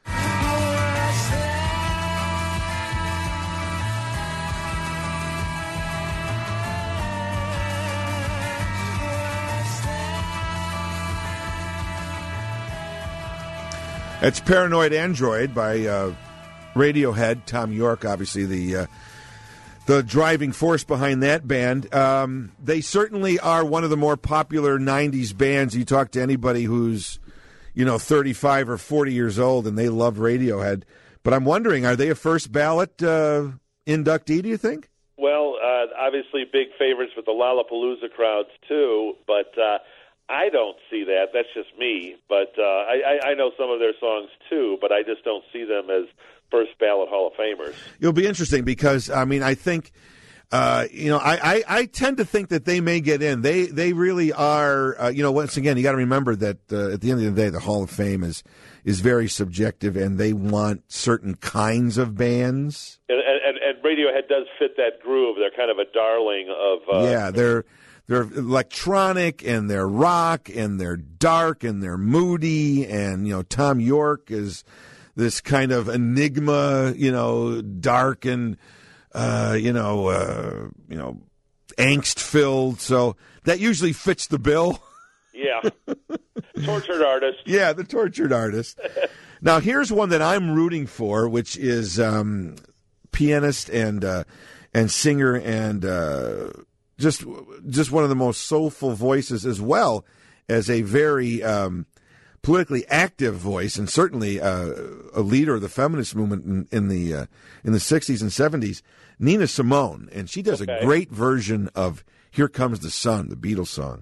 It's Paranoid Android by uh, Radiohead. Tom York, obviously, the uh, the driving force behind that band. Um, they certainly are one of the more popular nineties bands. You talk to anybody who's, you know, thirty-five or forty years old, and they love Radiohead. But I'm wondering, are they a first ballot uh, inductee, do you think? Well, uh, obviously big favorites with the Lollapalooza crowds, too, but... Uh, I don't see that. That's just me. But uh, I, I know some of their songs, too, but I just don't see them as first ballot Hall of Famers. It'll be interesting because, I mean, I think, uh, you know, I, I, I tend to think that they may get in. They they really are, uh, you know, once again, you got to remember that uh, at the end of the day, the Hall of Fame is, is very subjective, and they want certain kinds of bands. And, and, and Radiohead does fit that groove. They're kind of a darling of... Uh, yeah, they're... They're electronic, and they're rock, and they're dark, and they're moody, and, you know, Tom York is this kind of enigma, you know, dark and, uh, you know, uh, you know, angst-filled. So that usually fits the bill. Yeah. Tortured artist. Yeah, the tortured artist. Now, here's one that I'm rooting for, which is um, pianist and uh, and singer and... Uh, Just just one of the most soulful voices, as well as a very um, politically active voice, and certainly uh, a leader of the feminist movement in, in the uh, in the sixties and seventies, Nina Simone. And she does okay. a great version of Here Comes the Sun, the Beatles song.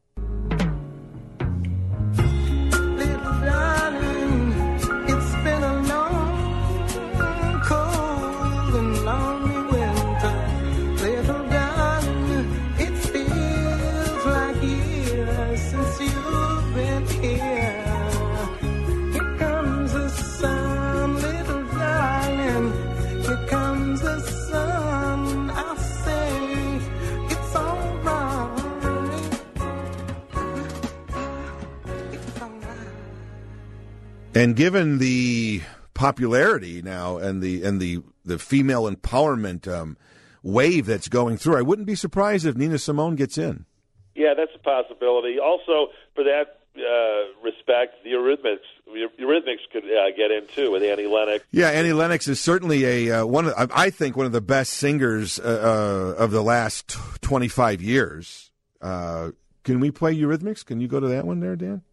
And given the popularity now and the and the, the female empowerment um, wave that's going through, I wouldn't be surprised if Nina Simone gets in. Yeah, that's a possibility. Also, for that uh, respect, the Eurythmics, Eurythmics could uh, get in too with Annie Lennox. Yeah, Annie Lennox is certainly a uh, one. Of, I think one of the best singers uh, uh, of the last twenty-five years. Uh, can we play Eurythmics? Can you go to that one there, Dan?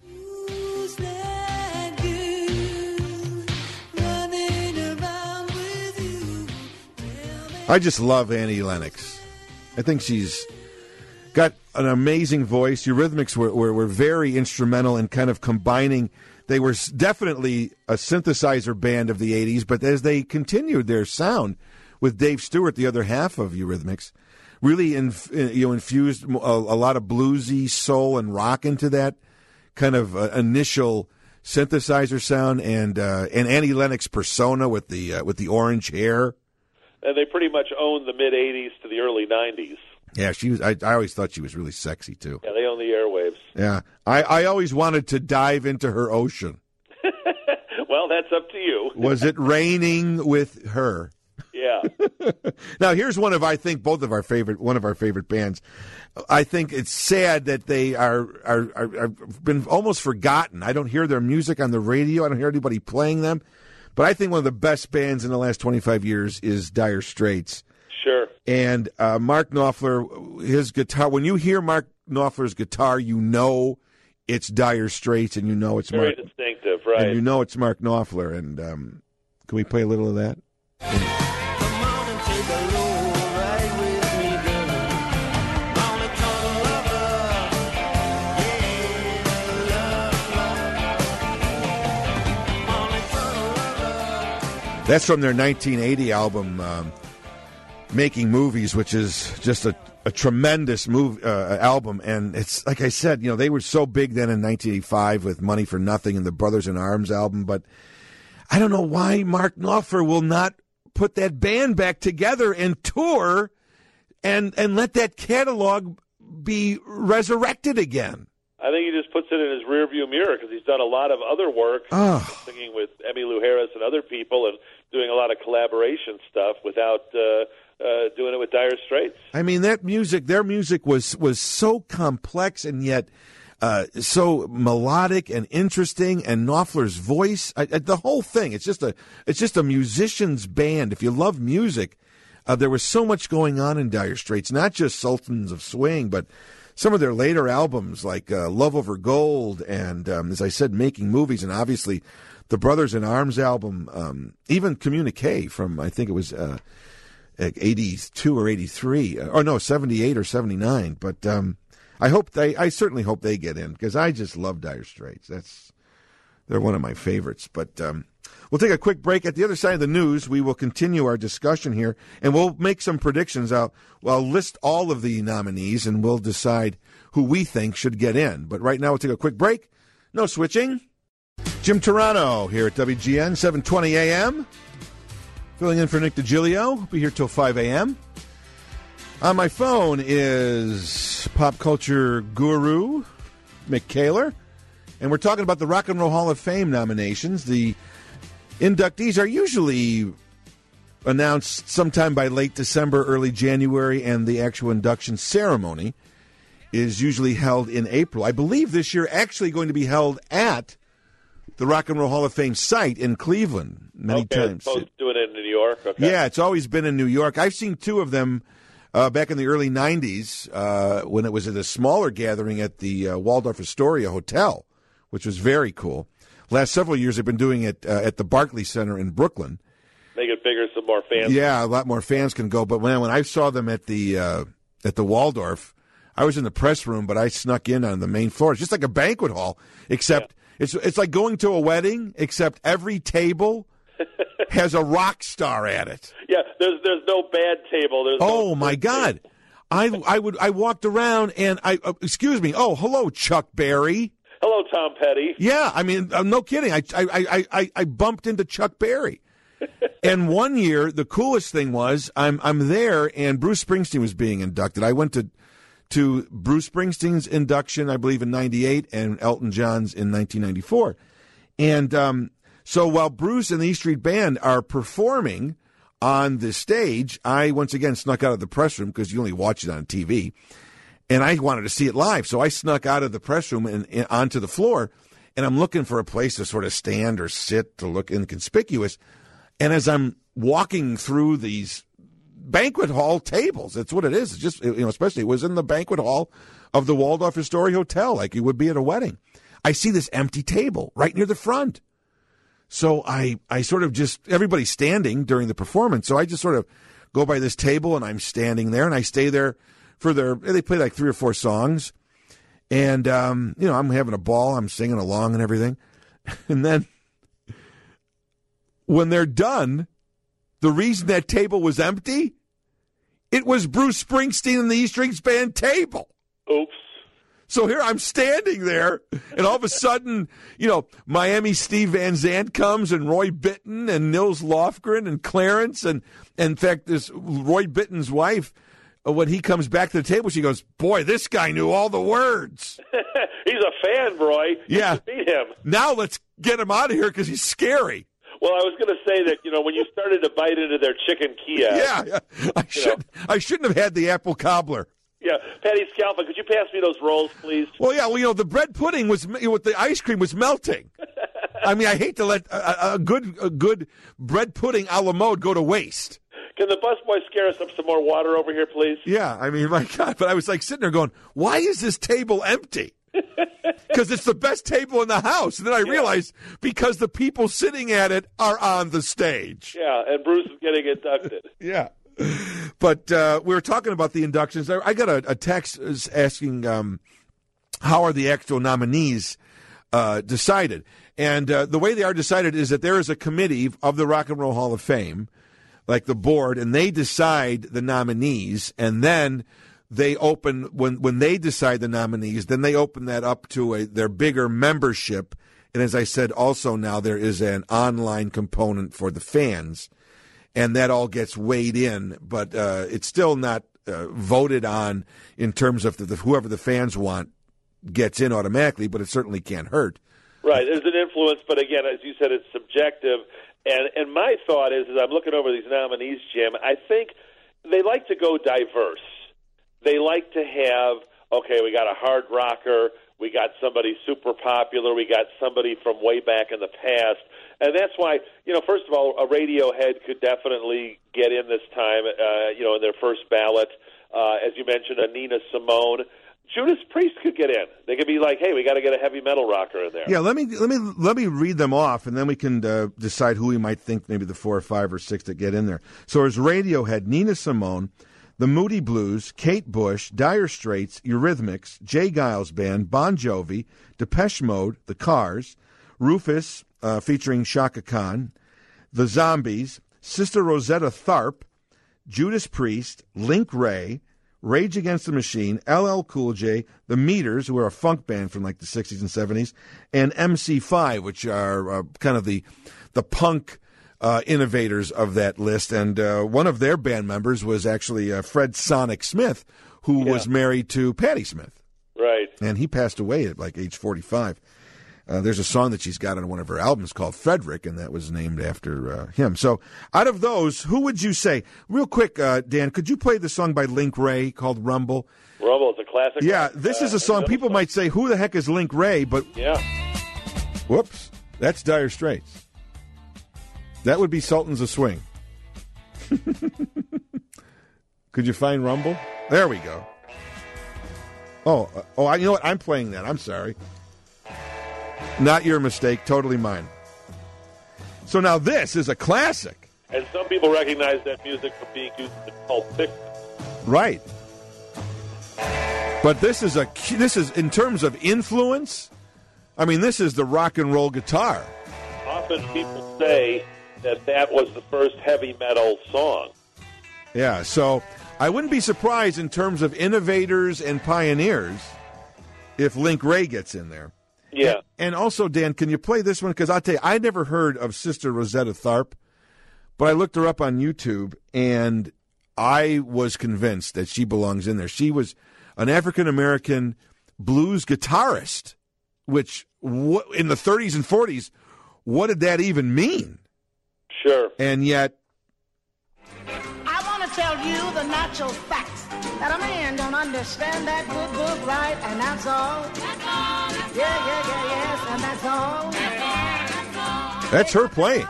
I just love Annie Lennox. I think she's got an amazing voice. Eurythmics were, were, were very instrumental in kind of combining. They were definitely a synthesizer band of the eighties, but as they continued their sound with Dave Stewart, the other half of Eurythmics, really inf- you know, infused a, a lot of bluesy soul and rock into that kind of uh, initial synthesizer sound, and uh, and Annie Lennox persona with the uh, with the orange hair. And they pretty much owned the mid-eighties to the early nineties. Yeah, she was. I, I always thought she was really sexy, too. Yeah, they own the airwaves. Yeah. I, I always wanted to dive into her ocean. Well, that's up to you. Was it raining with her? Yeah. Now, here's one of, I think, both of our favorite, one of our favorite bands. I think it's sad that they are, are, are, are been almost forgotten. I don't hear their music on the radio. I don't hear anybody playing them. But I think one of the best bands in the last twenty-five years is Dire Straits. Sure. And uh, Mark Knopfler, his guitar, when you hear Mark Knopfler's guitar, you know it's Dire Straits, and you know it's Very Mark. distinctive, right. And you know it's Mark Knopfler. And um, can we play a little of that? That's from their nineteen eighty album, um, Making Movies, which is just a, a tremendous move, uh, album. And it's, like I said, you know, they were so big then in nineteen eighty-five with Money for Nothing and the Brothers in Arms album. But I don't know why Mark Knopfler will not put that band back together and tour and and let that catalog be resurrected again. I think he just puts it in his rearview mirror because he's done a lot of other work, oh. singing with Emmylou Harris and other people, and doing a lot of collaboration stuff without uh, uh, doing it with Dire Straits. I mean, that music, their music was was so complex and yet uh, so melodic and interesting. And Knopfler's voice, I, I, the whole thing. It's just a it's just a musician's band. If you love music, uh, there was so much going on in Dire Straits. Not just Sultans of Swing, but some of their later albums like uh, Love Over Gold and, um, as I said, Making Movies, and obviously the Brothers in Arms album, um, even Communique from, I think it was uh, eighty-two or eighty-three, or no, seventy-eight or seventy-nine. But um, I hope they, I certainly hope they get in because I just love Dire Straits. That's they're one of my favorites. But um, we'll take a quick break. At the other side of the news, we will continue our discussion here, and we'll make some predictions. I'll, I'll list all of the nominees, and we'll decide who we think should get in. But right now, we'll take a quick break. No switching. Jim Turano here at W G N, seven twenty a.m. Filling in for Nick DiGilio. We'll be here till five a.m. On my phone is pop culture guru Mick Kaler, and we're talking about the Rock and Roll Hall of Fame nominations. The inductees are usually announced sometime by late December, early January, and the actual induction ceremony is usually held in April. I believe this year actually going to be held at the Rock and Roll Hall of Fame site in Cleveland many okay, times. Opposed to doing it in New York? Okay. Yeah, it's always been in New York. I've seen two of them uh, back in the early nineties uh, when it was at a smaller gathering at the uh, Waldorf Astoria Hotel, which was very cool. Last several years, they've been doing it uh, at the Barclays Center in Brooklyn. Make it bigger so more fans. Yeah, a lot more fans can go. But when when I saw them at the uh, at the Waldorf, I was in the press room, but I snuck in on the main floor. It's just like a banquet hall, except yeah. it's it's like going to a wedding, except every table has a rock star at it. Yeah, there's there's no bad table. There's oh no my God, I I would I walked around and I uh, excuse me. Oh, hello, Chuck Berry. Hello, Tom Petty. Yeah, I mean, uh, no kidding. I, I, I, I, I bumped into Chuck Berry. And one year, the coolest thing was I'm I'm there, and Bruce Springsteen was being inducted. I went to to Bruce Springsteen's induction, I believe, in ninety-eight, and Elton John's in nineteen ninety-four. And um, so while Bruce and the E Street Band are performing on the stage, I once again snuck out of the press room because you only watch it on T V. And I wanted to see it live, so I snuck out of the press room and, and onto the floor, and I'm looking for a place to sort of stand or sit to look inconspicuous. And as I'm walking through these banquet hall tables, that's what it is. It's just, you know, especially it was in the banquet hall of the Waldorf Astoria Hotel, like you would be at a wedding. I see this empty table right near the front. So I, I sort of just, everybody's standing during the performance, so I just sort of go by this table, and I'm standing there, and I stay there for their, they play like three or four songs, and, um, you know, I'm having a ball, I'm singing along and everything, and then when they're done, the reason that table was empty, it was Bruce Springsteen and the E Strings Band table. Oops. So here I'm standing there, and all of a sudden, you know, Miami Steve Van Zandt comes, and Roy Bittan, and Nils Lofgren, and Clarence, and, and in fact, this Roy Bittan's wife, when he comes back to the table, she goes, boy, this guy knew all the words. He's a fan, Roy. You yeah. should meet him. Now let's get him out of here because he's scary. Well, I was going to say that, you know, when you started to bite into their chicken Kia. Yeah, yeah. I, should, I shouldn't have had the apple cobbler. Yeah. Patty Scalfa, could you pass me those rolls, please? Well, yeah, well, you know, the bread pudding was, you know, with the ice cream was melting. I mean, I hate to let a, a good a good bread pudding a la mode go to waste. Can the busboy scare us up some more water over here, please? Yeah, I mean, my God. But I was like sitting there going, why is this table empty? Because it's the best table in the house. And then I yeah. realized because the people sitting at it are on the stage. Yeah, and Bruce is getting inducted. yeah. But uh, we were talking about the inductions. I got a, a text asking um, how are the actual nominees uh, decided. And uh, the way they are decided is that there is a committee of the Rock and Roll Hall of Fame, like the board, and they decide the nominees, and then they open, when when they decide the nominees, then they open that up to a, their bigger membership. And as I said, also now there is an online component for the fans, and that all gets weighed in, but uh, it's still not uh, voted on in terms of the, the, whoever the fans want gets in automatically, but it certainly can't hurt. Right, there's an influence, but again, as you said, it's subjective. And and my thought is, as I'm looking over these nominees, Jim, I think they like to go diverse. They like to have, okay, we got a hard rocker, we got somebody super popular, we got somebody from way back in the past. And that's why, you know, first of all, a Radiohead could definitely get in this time, uh, you know, in their first ballot. Uh, as you mentioned, a Nina Simone. Judas Priest could get in. They could be like, hey, we got to get a heavy metal rocker in there. Yeah, let me let me let me read them off, and then we can uh, decide who we might think maybe the four or five or six that get in there. So there's Radiohead, Nina Simone, the Moody Blues, Kate Bush, Dire Straits, Eurythmics, Jay Giles Band, Bon Jovi, Depeche Mode, The Cars, Rufus uh, featuring Chaka Khan, The Zombies, Sister Rosetta Tharpe, Judas Priest, Link Wray, Rage Against the Machine, L L Cool J, The Meters, who are a funk band from like the sixties and seventies, and M C five, which are uh, kind of the the punk uh, innovators of that list. And uh, one of their band members was actually uh, Fred Sonic Smith, who Yeah. was married to Patti Smith. Right. And he passed away at like age forty-five. Uh, there's a song that she's got on one of her albums called Frederick, and that was named after uh, him. So out of those, who would you say? Real quick, uh, Dan, could you play the song by Link Wray called Rumble? Rumble, it's a classic. Yeah, this uh, is a song people might say, who the heck is Link Wray? But, Yeah. whoops, that's Dire Straits. That would be Sultans of Swing. Could you find Rumble? There we go. Oh, uh, oh, I, you know what? I'm playing that. I'm sorry. Not your mistake, totally mine. So now this is a classic. And some people recognize that music from being used in Pulp Fiction. Right. But this is a this is in terms of influence, I mean, this is the rock and roll guitar. Often people say that that was the first heavy metal song. Yeah, so I wouldn't be surprised in terms of innovators and pioneers if Link Wray gets in there. Yeah. And, and also, Dan, can you play this one? Because I'll tell you, I never heard of Sister Rosetta Tharpe, but I looked her up on YouTube, and I was convinced that she belongs in there. She was an African-American blues guitarist, which wh- in the thirties and forties, what did that even mean? Sure. And yet... I want to tell you the natural facts that a man don't understand that good book right, and that's all. That's all. That's yeah, yeah, yeah, yes, and that's all. That's all. That's all. That's her playing.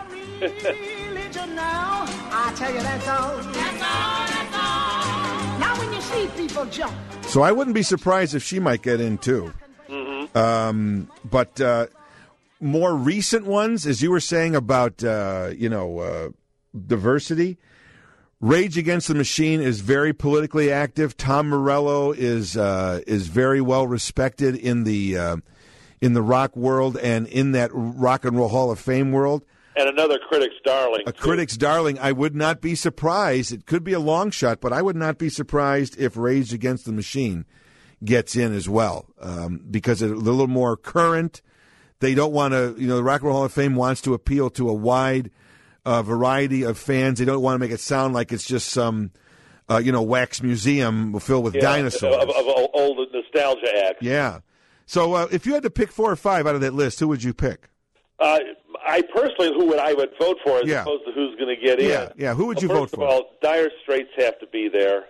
Religion now, I tell you that's all. That's all. That's all. Now when you see people jump. So I wouldn't be surprised if she might get in too. Mm-hmm. Um, but uh, more recent ones, as you were saying about uh, you know uh, diversity. Rage Against the Machine is very politically active. Tom Morello is uh, is very well respected in the uh, in the rock world and in that Rock and Roll Hall of Fame world. And another critic's darling. A too. critic's darling. I would not be surprised. It could be a long shot, but I would not be surprised if Rage Against the Machine gets in as well, um, because they're a little more current. They don't want to, you know, the Rock and Roll Hall of Fame wants to appeal to a wide uh, variety of fans. They don't want to make it sound like it's just some, uh, you know, wax museum filled with Yeah, dinosaurs. Of, of old nostalgia acts. Yeah. So uh, if you had to pick four or five out of that list, who would you pick? Uh, I personally, who would I would vote for as Yeah. opposed to who's going to get Yeah, in. yeah. Who would you well, vote first for? First of all, Dire Straits have to be there.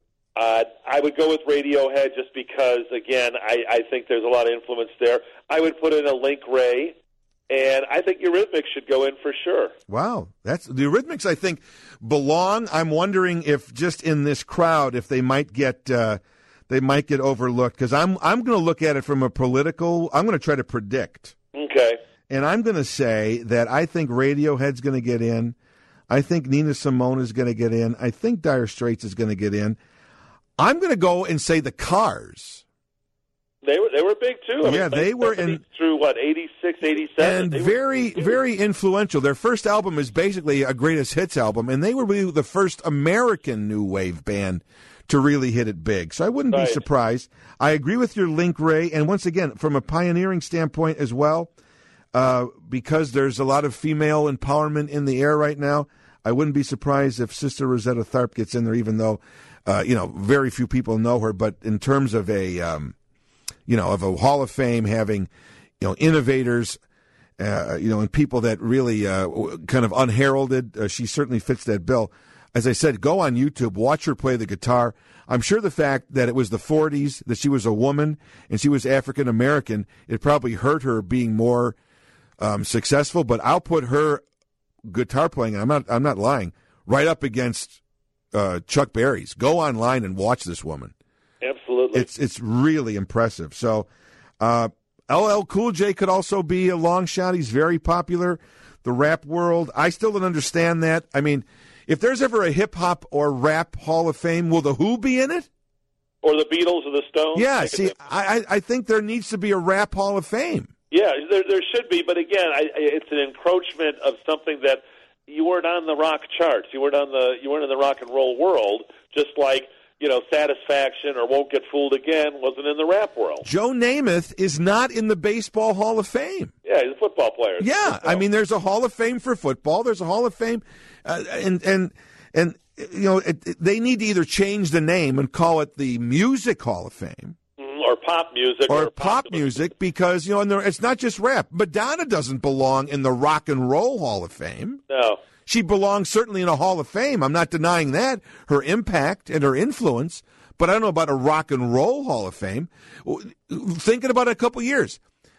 Uh, I would go with Radiohead just because, again, I, I think there's a lot of influence there. I would put in a Link Wray, and I think Eurythmics should go in for sure. Wow, that's the Eurythmics. I think belong. I'm wondering if just in this crowd, if they might get uh, they might get overlooked, because I'm I'm going to look at it from a political. I'm going to try to predict. Okay. And I'm going to say that I think Radiohead's going to get in. I think Nina Simone is going to get in. I think Dire Straits is going to get in. I'm going to go and say the Cars. They were they were big too. I Yeah, mean, they were in through what eighty-six, eighty-seven, and They were very, big, too. very influential. Their first album is basically a greatest hits album, and they were really the first American new wave band to really hit it big. So I wouldn't Right. be surprised. I agree with your Link Wray, and once again, from a pioneering standpoint as well, uh, because there's a lot of female empowerment in the air right now. I wouldn't be surprised if Sister Rosetta Tharpe gets in there, even though, uh, you know, very few people know her. But in terms of a, um, you know, of a Hall of Fame having, you know, innovators, uh, you know, and people that really uh, kind of unheralded, uh, she certainly fits that bill. As I said, go on YouTube, watch her play the guitar. I'm sure the fact that it was the forties, that she was a woman, and she was African American, it probably hurt her being more um, successful. But I'll put her guitar playing, I'm not I'm not lying, right up against uh, Chuck Berry's. Go online and watch this woman. Absolutely. It's it's really impressive. So uh, L L Cool J could also be a long shot. He's very popular. The rap world, I still don't understand that. I mean, if there's ever a hip-hop or rap Hall of Fame, will the Who be in it? Or the Beatles or the Stones? Yeah, see, I, I think there needs to be a rap Hall of Fame. Yeah, there there should be, but again, I, it's an encroachment of something that you weren't on the rock charts. You weren't on the you weren't in the rock and roll world, just like, you know, Satisfaction or Won't Get Fooled Again wasn't in the rap world. Joe Namath is not in the Baseball Hall of Fame. Yeah, he's a football player. Yeah, I mean, there's a Hall of Fame for football. There's a Hall of Fame, uh, and and and you know, it, it, they need to either change the name and call it the Music Hall of Fame, mm, or pop music, or, or pop music, because you know, and there, it's not just rap. Madonna doesn't belong in the Rock and Roll Hall of Fame. No. She belongs certainly in a Hall of Fame. I'm not denying that, her impact and her influence, but I don't know about a Rock and Roll Hall of Fame. Thinking about it a couple years,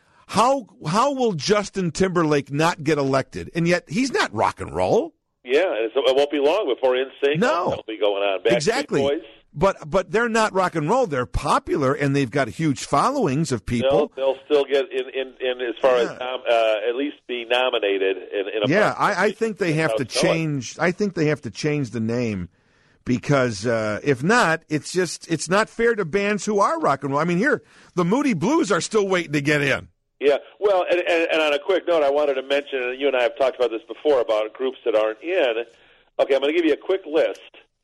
how how will Justin Timberlake not get elected? And yet he's not rock and roll. Yeah, and so it won't be long before N Sync No. will be going on. Backstreet Exactly. Boys. But but they're not rock and roll. They're popular, and they've got huge followings of people. They'll, they'll still get in, in, in as far Yeah. as um, uh, at least be nominated in, in a Yeah, month. I, I think they have to change. I think they have to change the name, because uh, if not, it's just it's not fair to bands who are rock and roll. I mean, here the Moody Blues are still waiting to get in. Yeah, well, and, and, and on a quick note, I wanted to mention, and you and I have talked about this before, about groups that aren't in. Okay, I'm going to give you a quick list.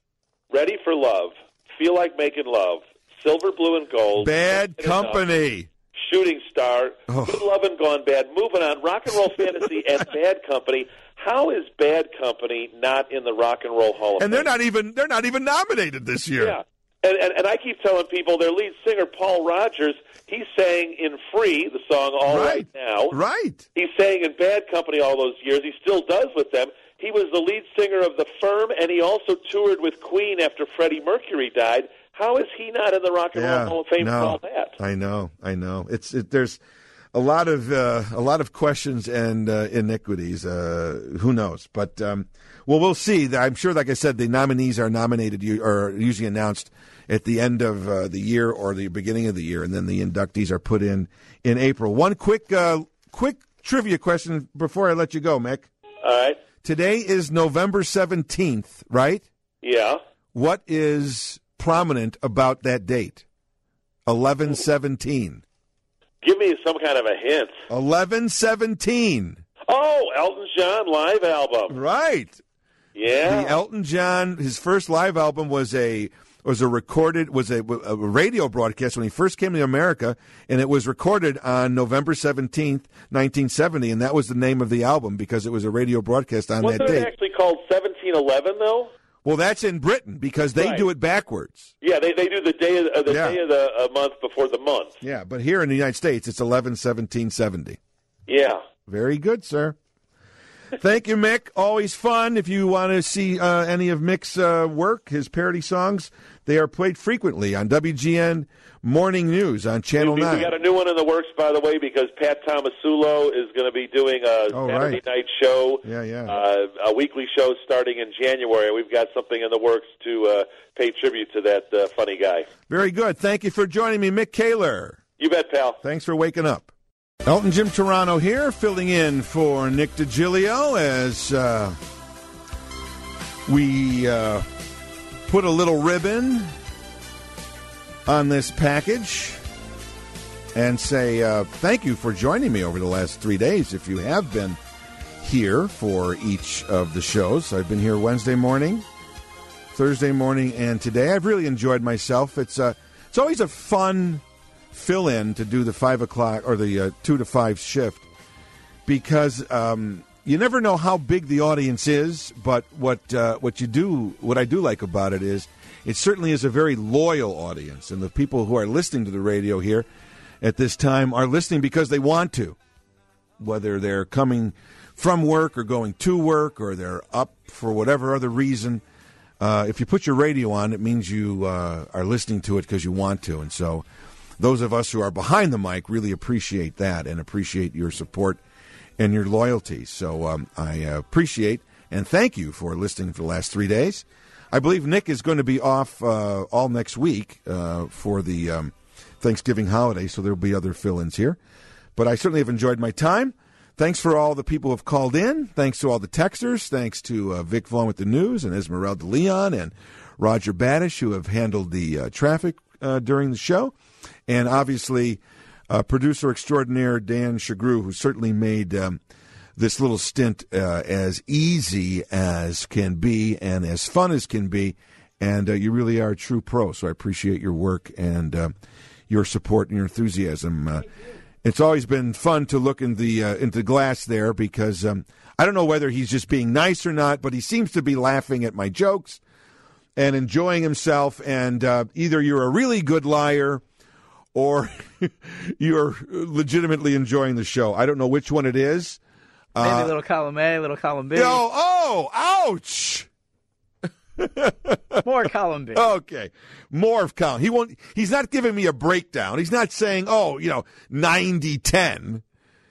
Ready for Love, Feel Like Making Love, Silver, Blue, and Gold, Bad Company, Enough, Shooting Star, Oh. Good Love and Gone Bad, Moving On, Rock and Roll Fantasy, and Bad Company. How is Bad Company not in the Rock and Roll Hall of Fame? and they're not even they're not even nominated this year. Yeah. And, and, and I keep telling people, their lead singer, Paul Rogers, he sang in Free, the song All Right, Right. Now. Right. He sang in Bad Company all those years. He still does with them. He was the lead singer of The Firm, and he also toured with Queen after Freddie Mercury died. How is he not in the Rock and Yeah, Roll Hall of Fame no, for all that? I know, I know. It's it, there's a lot of uh, a lot of questions and uh, iniquities. Uh, who knows? But um, well, we'll see. I'm sure, like I said, the nominees are nominated u- or usually announced at the end of uh, the year or the beginning of the year, and then the inductees are put in in April. One quick uh, quick trivia question before I let you go, Mick. All right. Today is November seventeenth, right? Yeah. What is prominent about that date? eleven seventeen. Give me some kind of a hint. eleven seventeen. Oh, Elton John live album. Right. Yeah. The Elton John, his first live album was a was a recorded was a, a radio broadcast when he first came to America, and it was recorded on November seventeenth, nineteen seventy, and that was the name of the album because it was a radio broadcast on Wasn't that it date. actually called seventeen eleven though? Well, that's in Britain because they Right. do it backwards. Yeah, they they do the day of uh, the Yeah. day of the uh, month before the month. Yeah, but here in the United States, it's eleven seventeen seventy. Yeah. Very good, sir. Thank you, Mick. Always fun. If you want to see uh, any of Mick's uh, work, his parody songs, they are played frequently on W G N Morning News on Channel we, we nine. got a new one in the works, by the way, because Pat Tomasulo is going to be doing a Oh, Saturday right. night show, Yeah, yeah. uh, a weekly show starting in January. We've got something in the works to uh, pay tribute to that uh, funny guy. Very good. Thank you for joining me, Mick Kaler. You bet, pal. Thanks for waking up. Elton Jim Toronto here, filling in for Nick DiGilio as uh, we uh, put a little ribbon on this package and say uh, thank you for joining me over the last three days. If you have been here for each of the shows, I've been here Wednesday morning, Thursday morning, and today. I've really enjoyed myself. It's uh, it's always a fun fill-in to do the five o'clock or the uh, two to five shift because um, you never know how big the audience is, but what uh, what you do, what I do like about it is, it certainly is a very loyal audience, and the people who are listening to the radio here at this time are listening because they want to, whether they're coming from work or going to work or they're up for whatever other reason. Uh, if you put your radio on, it means you uh, are listening to it because you want to, and so those of us who are behind the mic really appreciate that and appreciate your support and your loyalty. So um, I uh, appreciate and thank you for listening for the last three days. I believe Nick is going to be off uh, all next week uh, for the um, Thanksgiving holiday, so there will be other fill-ins here. But I certainly have enjoyed my time. Thanks for all the people who have called in. Thanks to all the texters. Thanks to uh, Vic Vaughn with the news and Esmeralda Leon and Roger Badish, who have handled the uh, traffic uh, during the show. And obviously, uh, producer extraordinaire Dan Shagru, who certainly made um, this little stint uh, as easy as can be and as fun as can be. And uh, you really are a true pro, so I appreciate your work and uh, your support and your enthusiasm. Uh, it's always been fun to look in the uh, into the glass there because um, I don't know whether he's just being nice or not, but he seems to be laughing at my jokes and enjoying himself. And uh, either you're a really good liar or you're legitimately enjoying the show. I don't know which one it is. Maybe Uh, a little column A, a little column B. Yo, oh, ouch! More column B. Okay, more of column. He won't. He's not giving me a breakdown. He's not saying, "Oh, you know, ninety ten."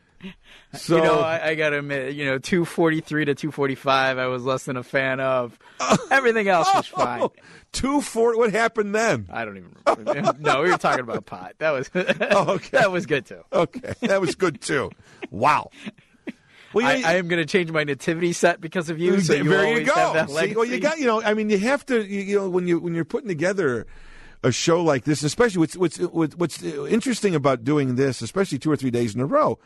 So you know, I, I got to admit, you know, two forty-three to two forty-five, I was less than a fan of. Everything else was fine. Oh, two forty. What happened then? I don't even remember. No, we were talking about pot. That was Oh, okay. that was good too. Okay, that was good too. Wow. Well, I, you- I am going to change my nativity set because of you. So you there always you go. Have that See, legacy. well, you got, you know, I mean, you have to, you, you know, when you when you're putting together a show like this, especially what's what's what's interesting about doing this, especially two or three days in a row,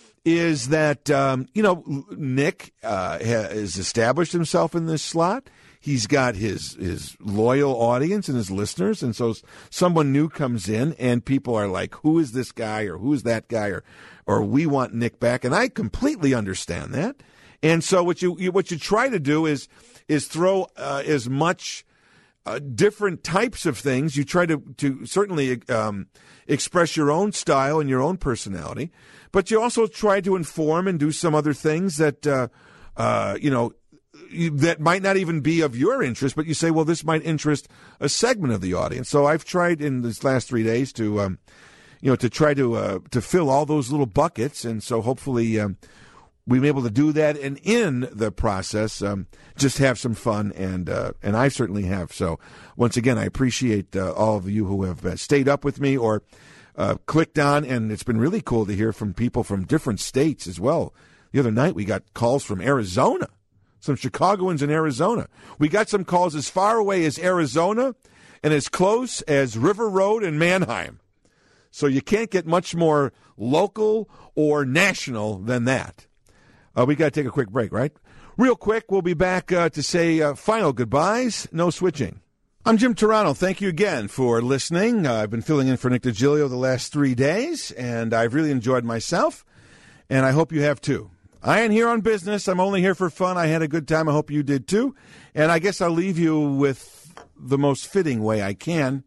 is that um, you know Nick uh, has established himself in this slot. He's got his his loyal audience and his listeners, and so someone new comes in, and people are like, "Who is this guy?" or "Who is that guy?" or or "We want Nick back," and I completely understand that. And so what you, you what you try to do is is throw uh, as much uh, different types of things. You try to to certainly um, express your own style and your own personality, but you also try to inform and do some other things that uh, uh, you know. that might not even be of your interest, but you say, well, this might interest a segment of the audience. So I've tried in these last three days to, um, you know, to try to uh, to fill all those little buckets, and so hopefully um, we've been able to do that, and in the process, um, just have some fun, and uh, and I certainly have. So once again, I appreciate uh, all of you who have uh, stayed up with me or uh, clicked on, and it's been really cool to hear from people from different states as well. The other night we got calls from Arizona. Some Chicagoans in Arizona. We got some calls as far away as Arizona and as close as River Road and Manheim. So you can't get much more local or national than that. Uh, we got to take a quick break, right? Real quick, we'll be back uh, to say uh, final goodbyes. No switching. I'm Jim Turano. Thank you again for listening. Uh, I've been filling in for Nick DiGilio the last three days, and I've really enjoyed myself, and I hope you have too. I ain't here on business. I'm only here for fun. I had a good time. I hope you did too. And I guess I'll leave you with the most fitting way I can,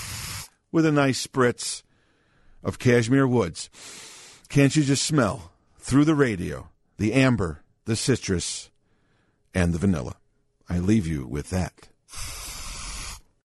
with a nice spritz of Cashmere Woods. Can't you just smell through the radio the amber, the citrus, and the vanilla? I leave you with that.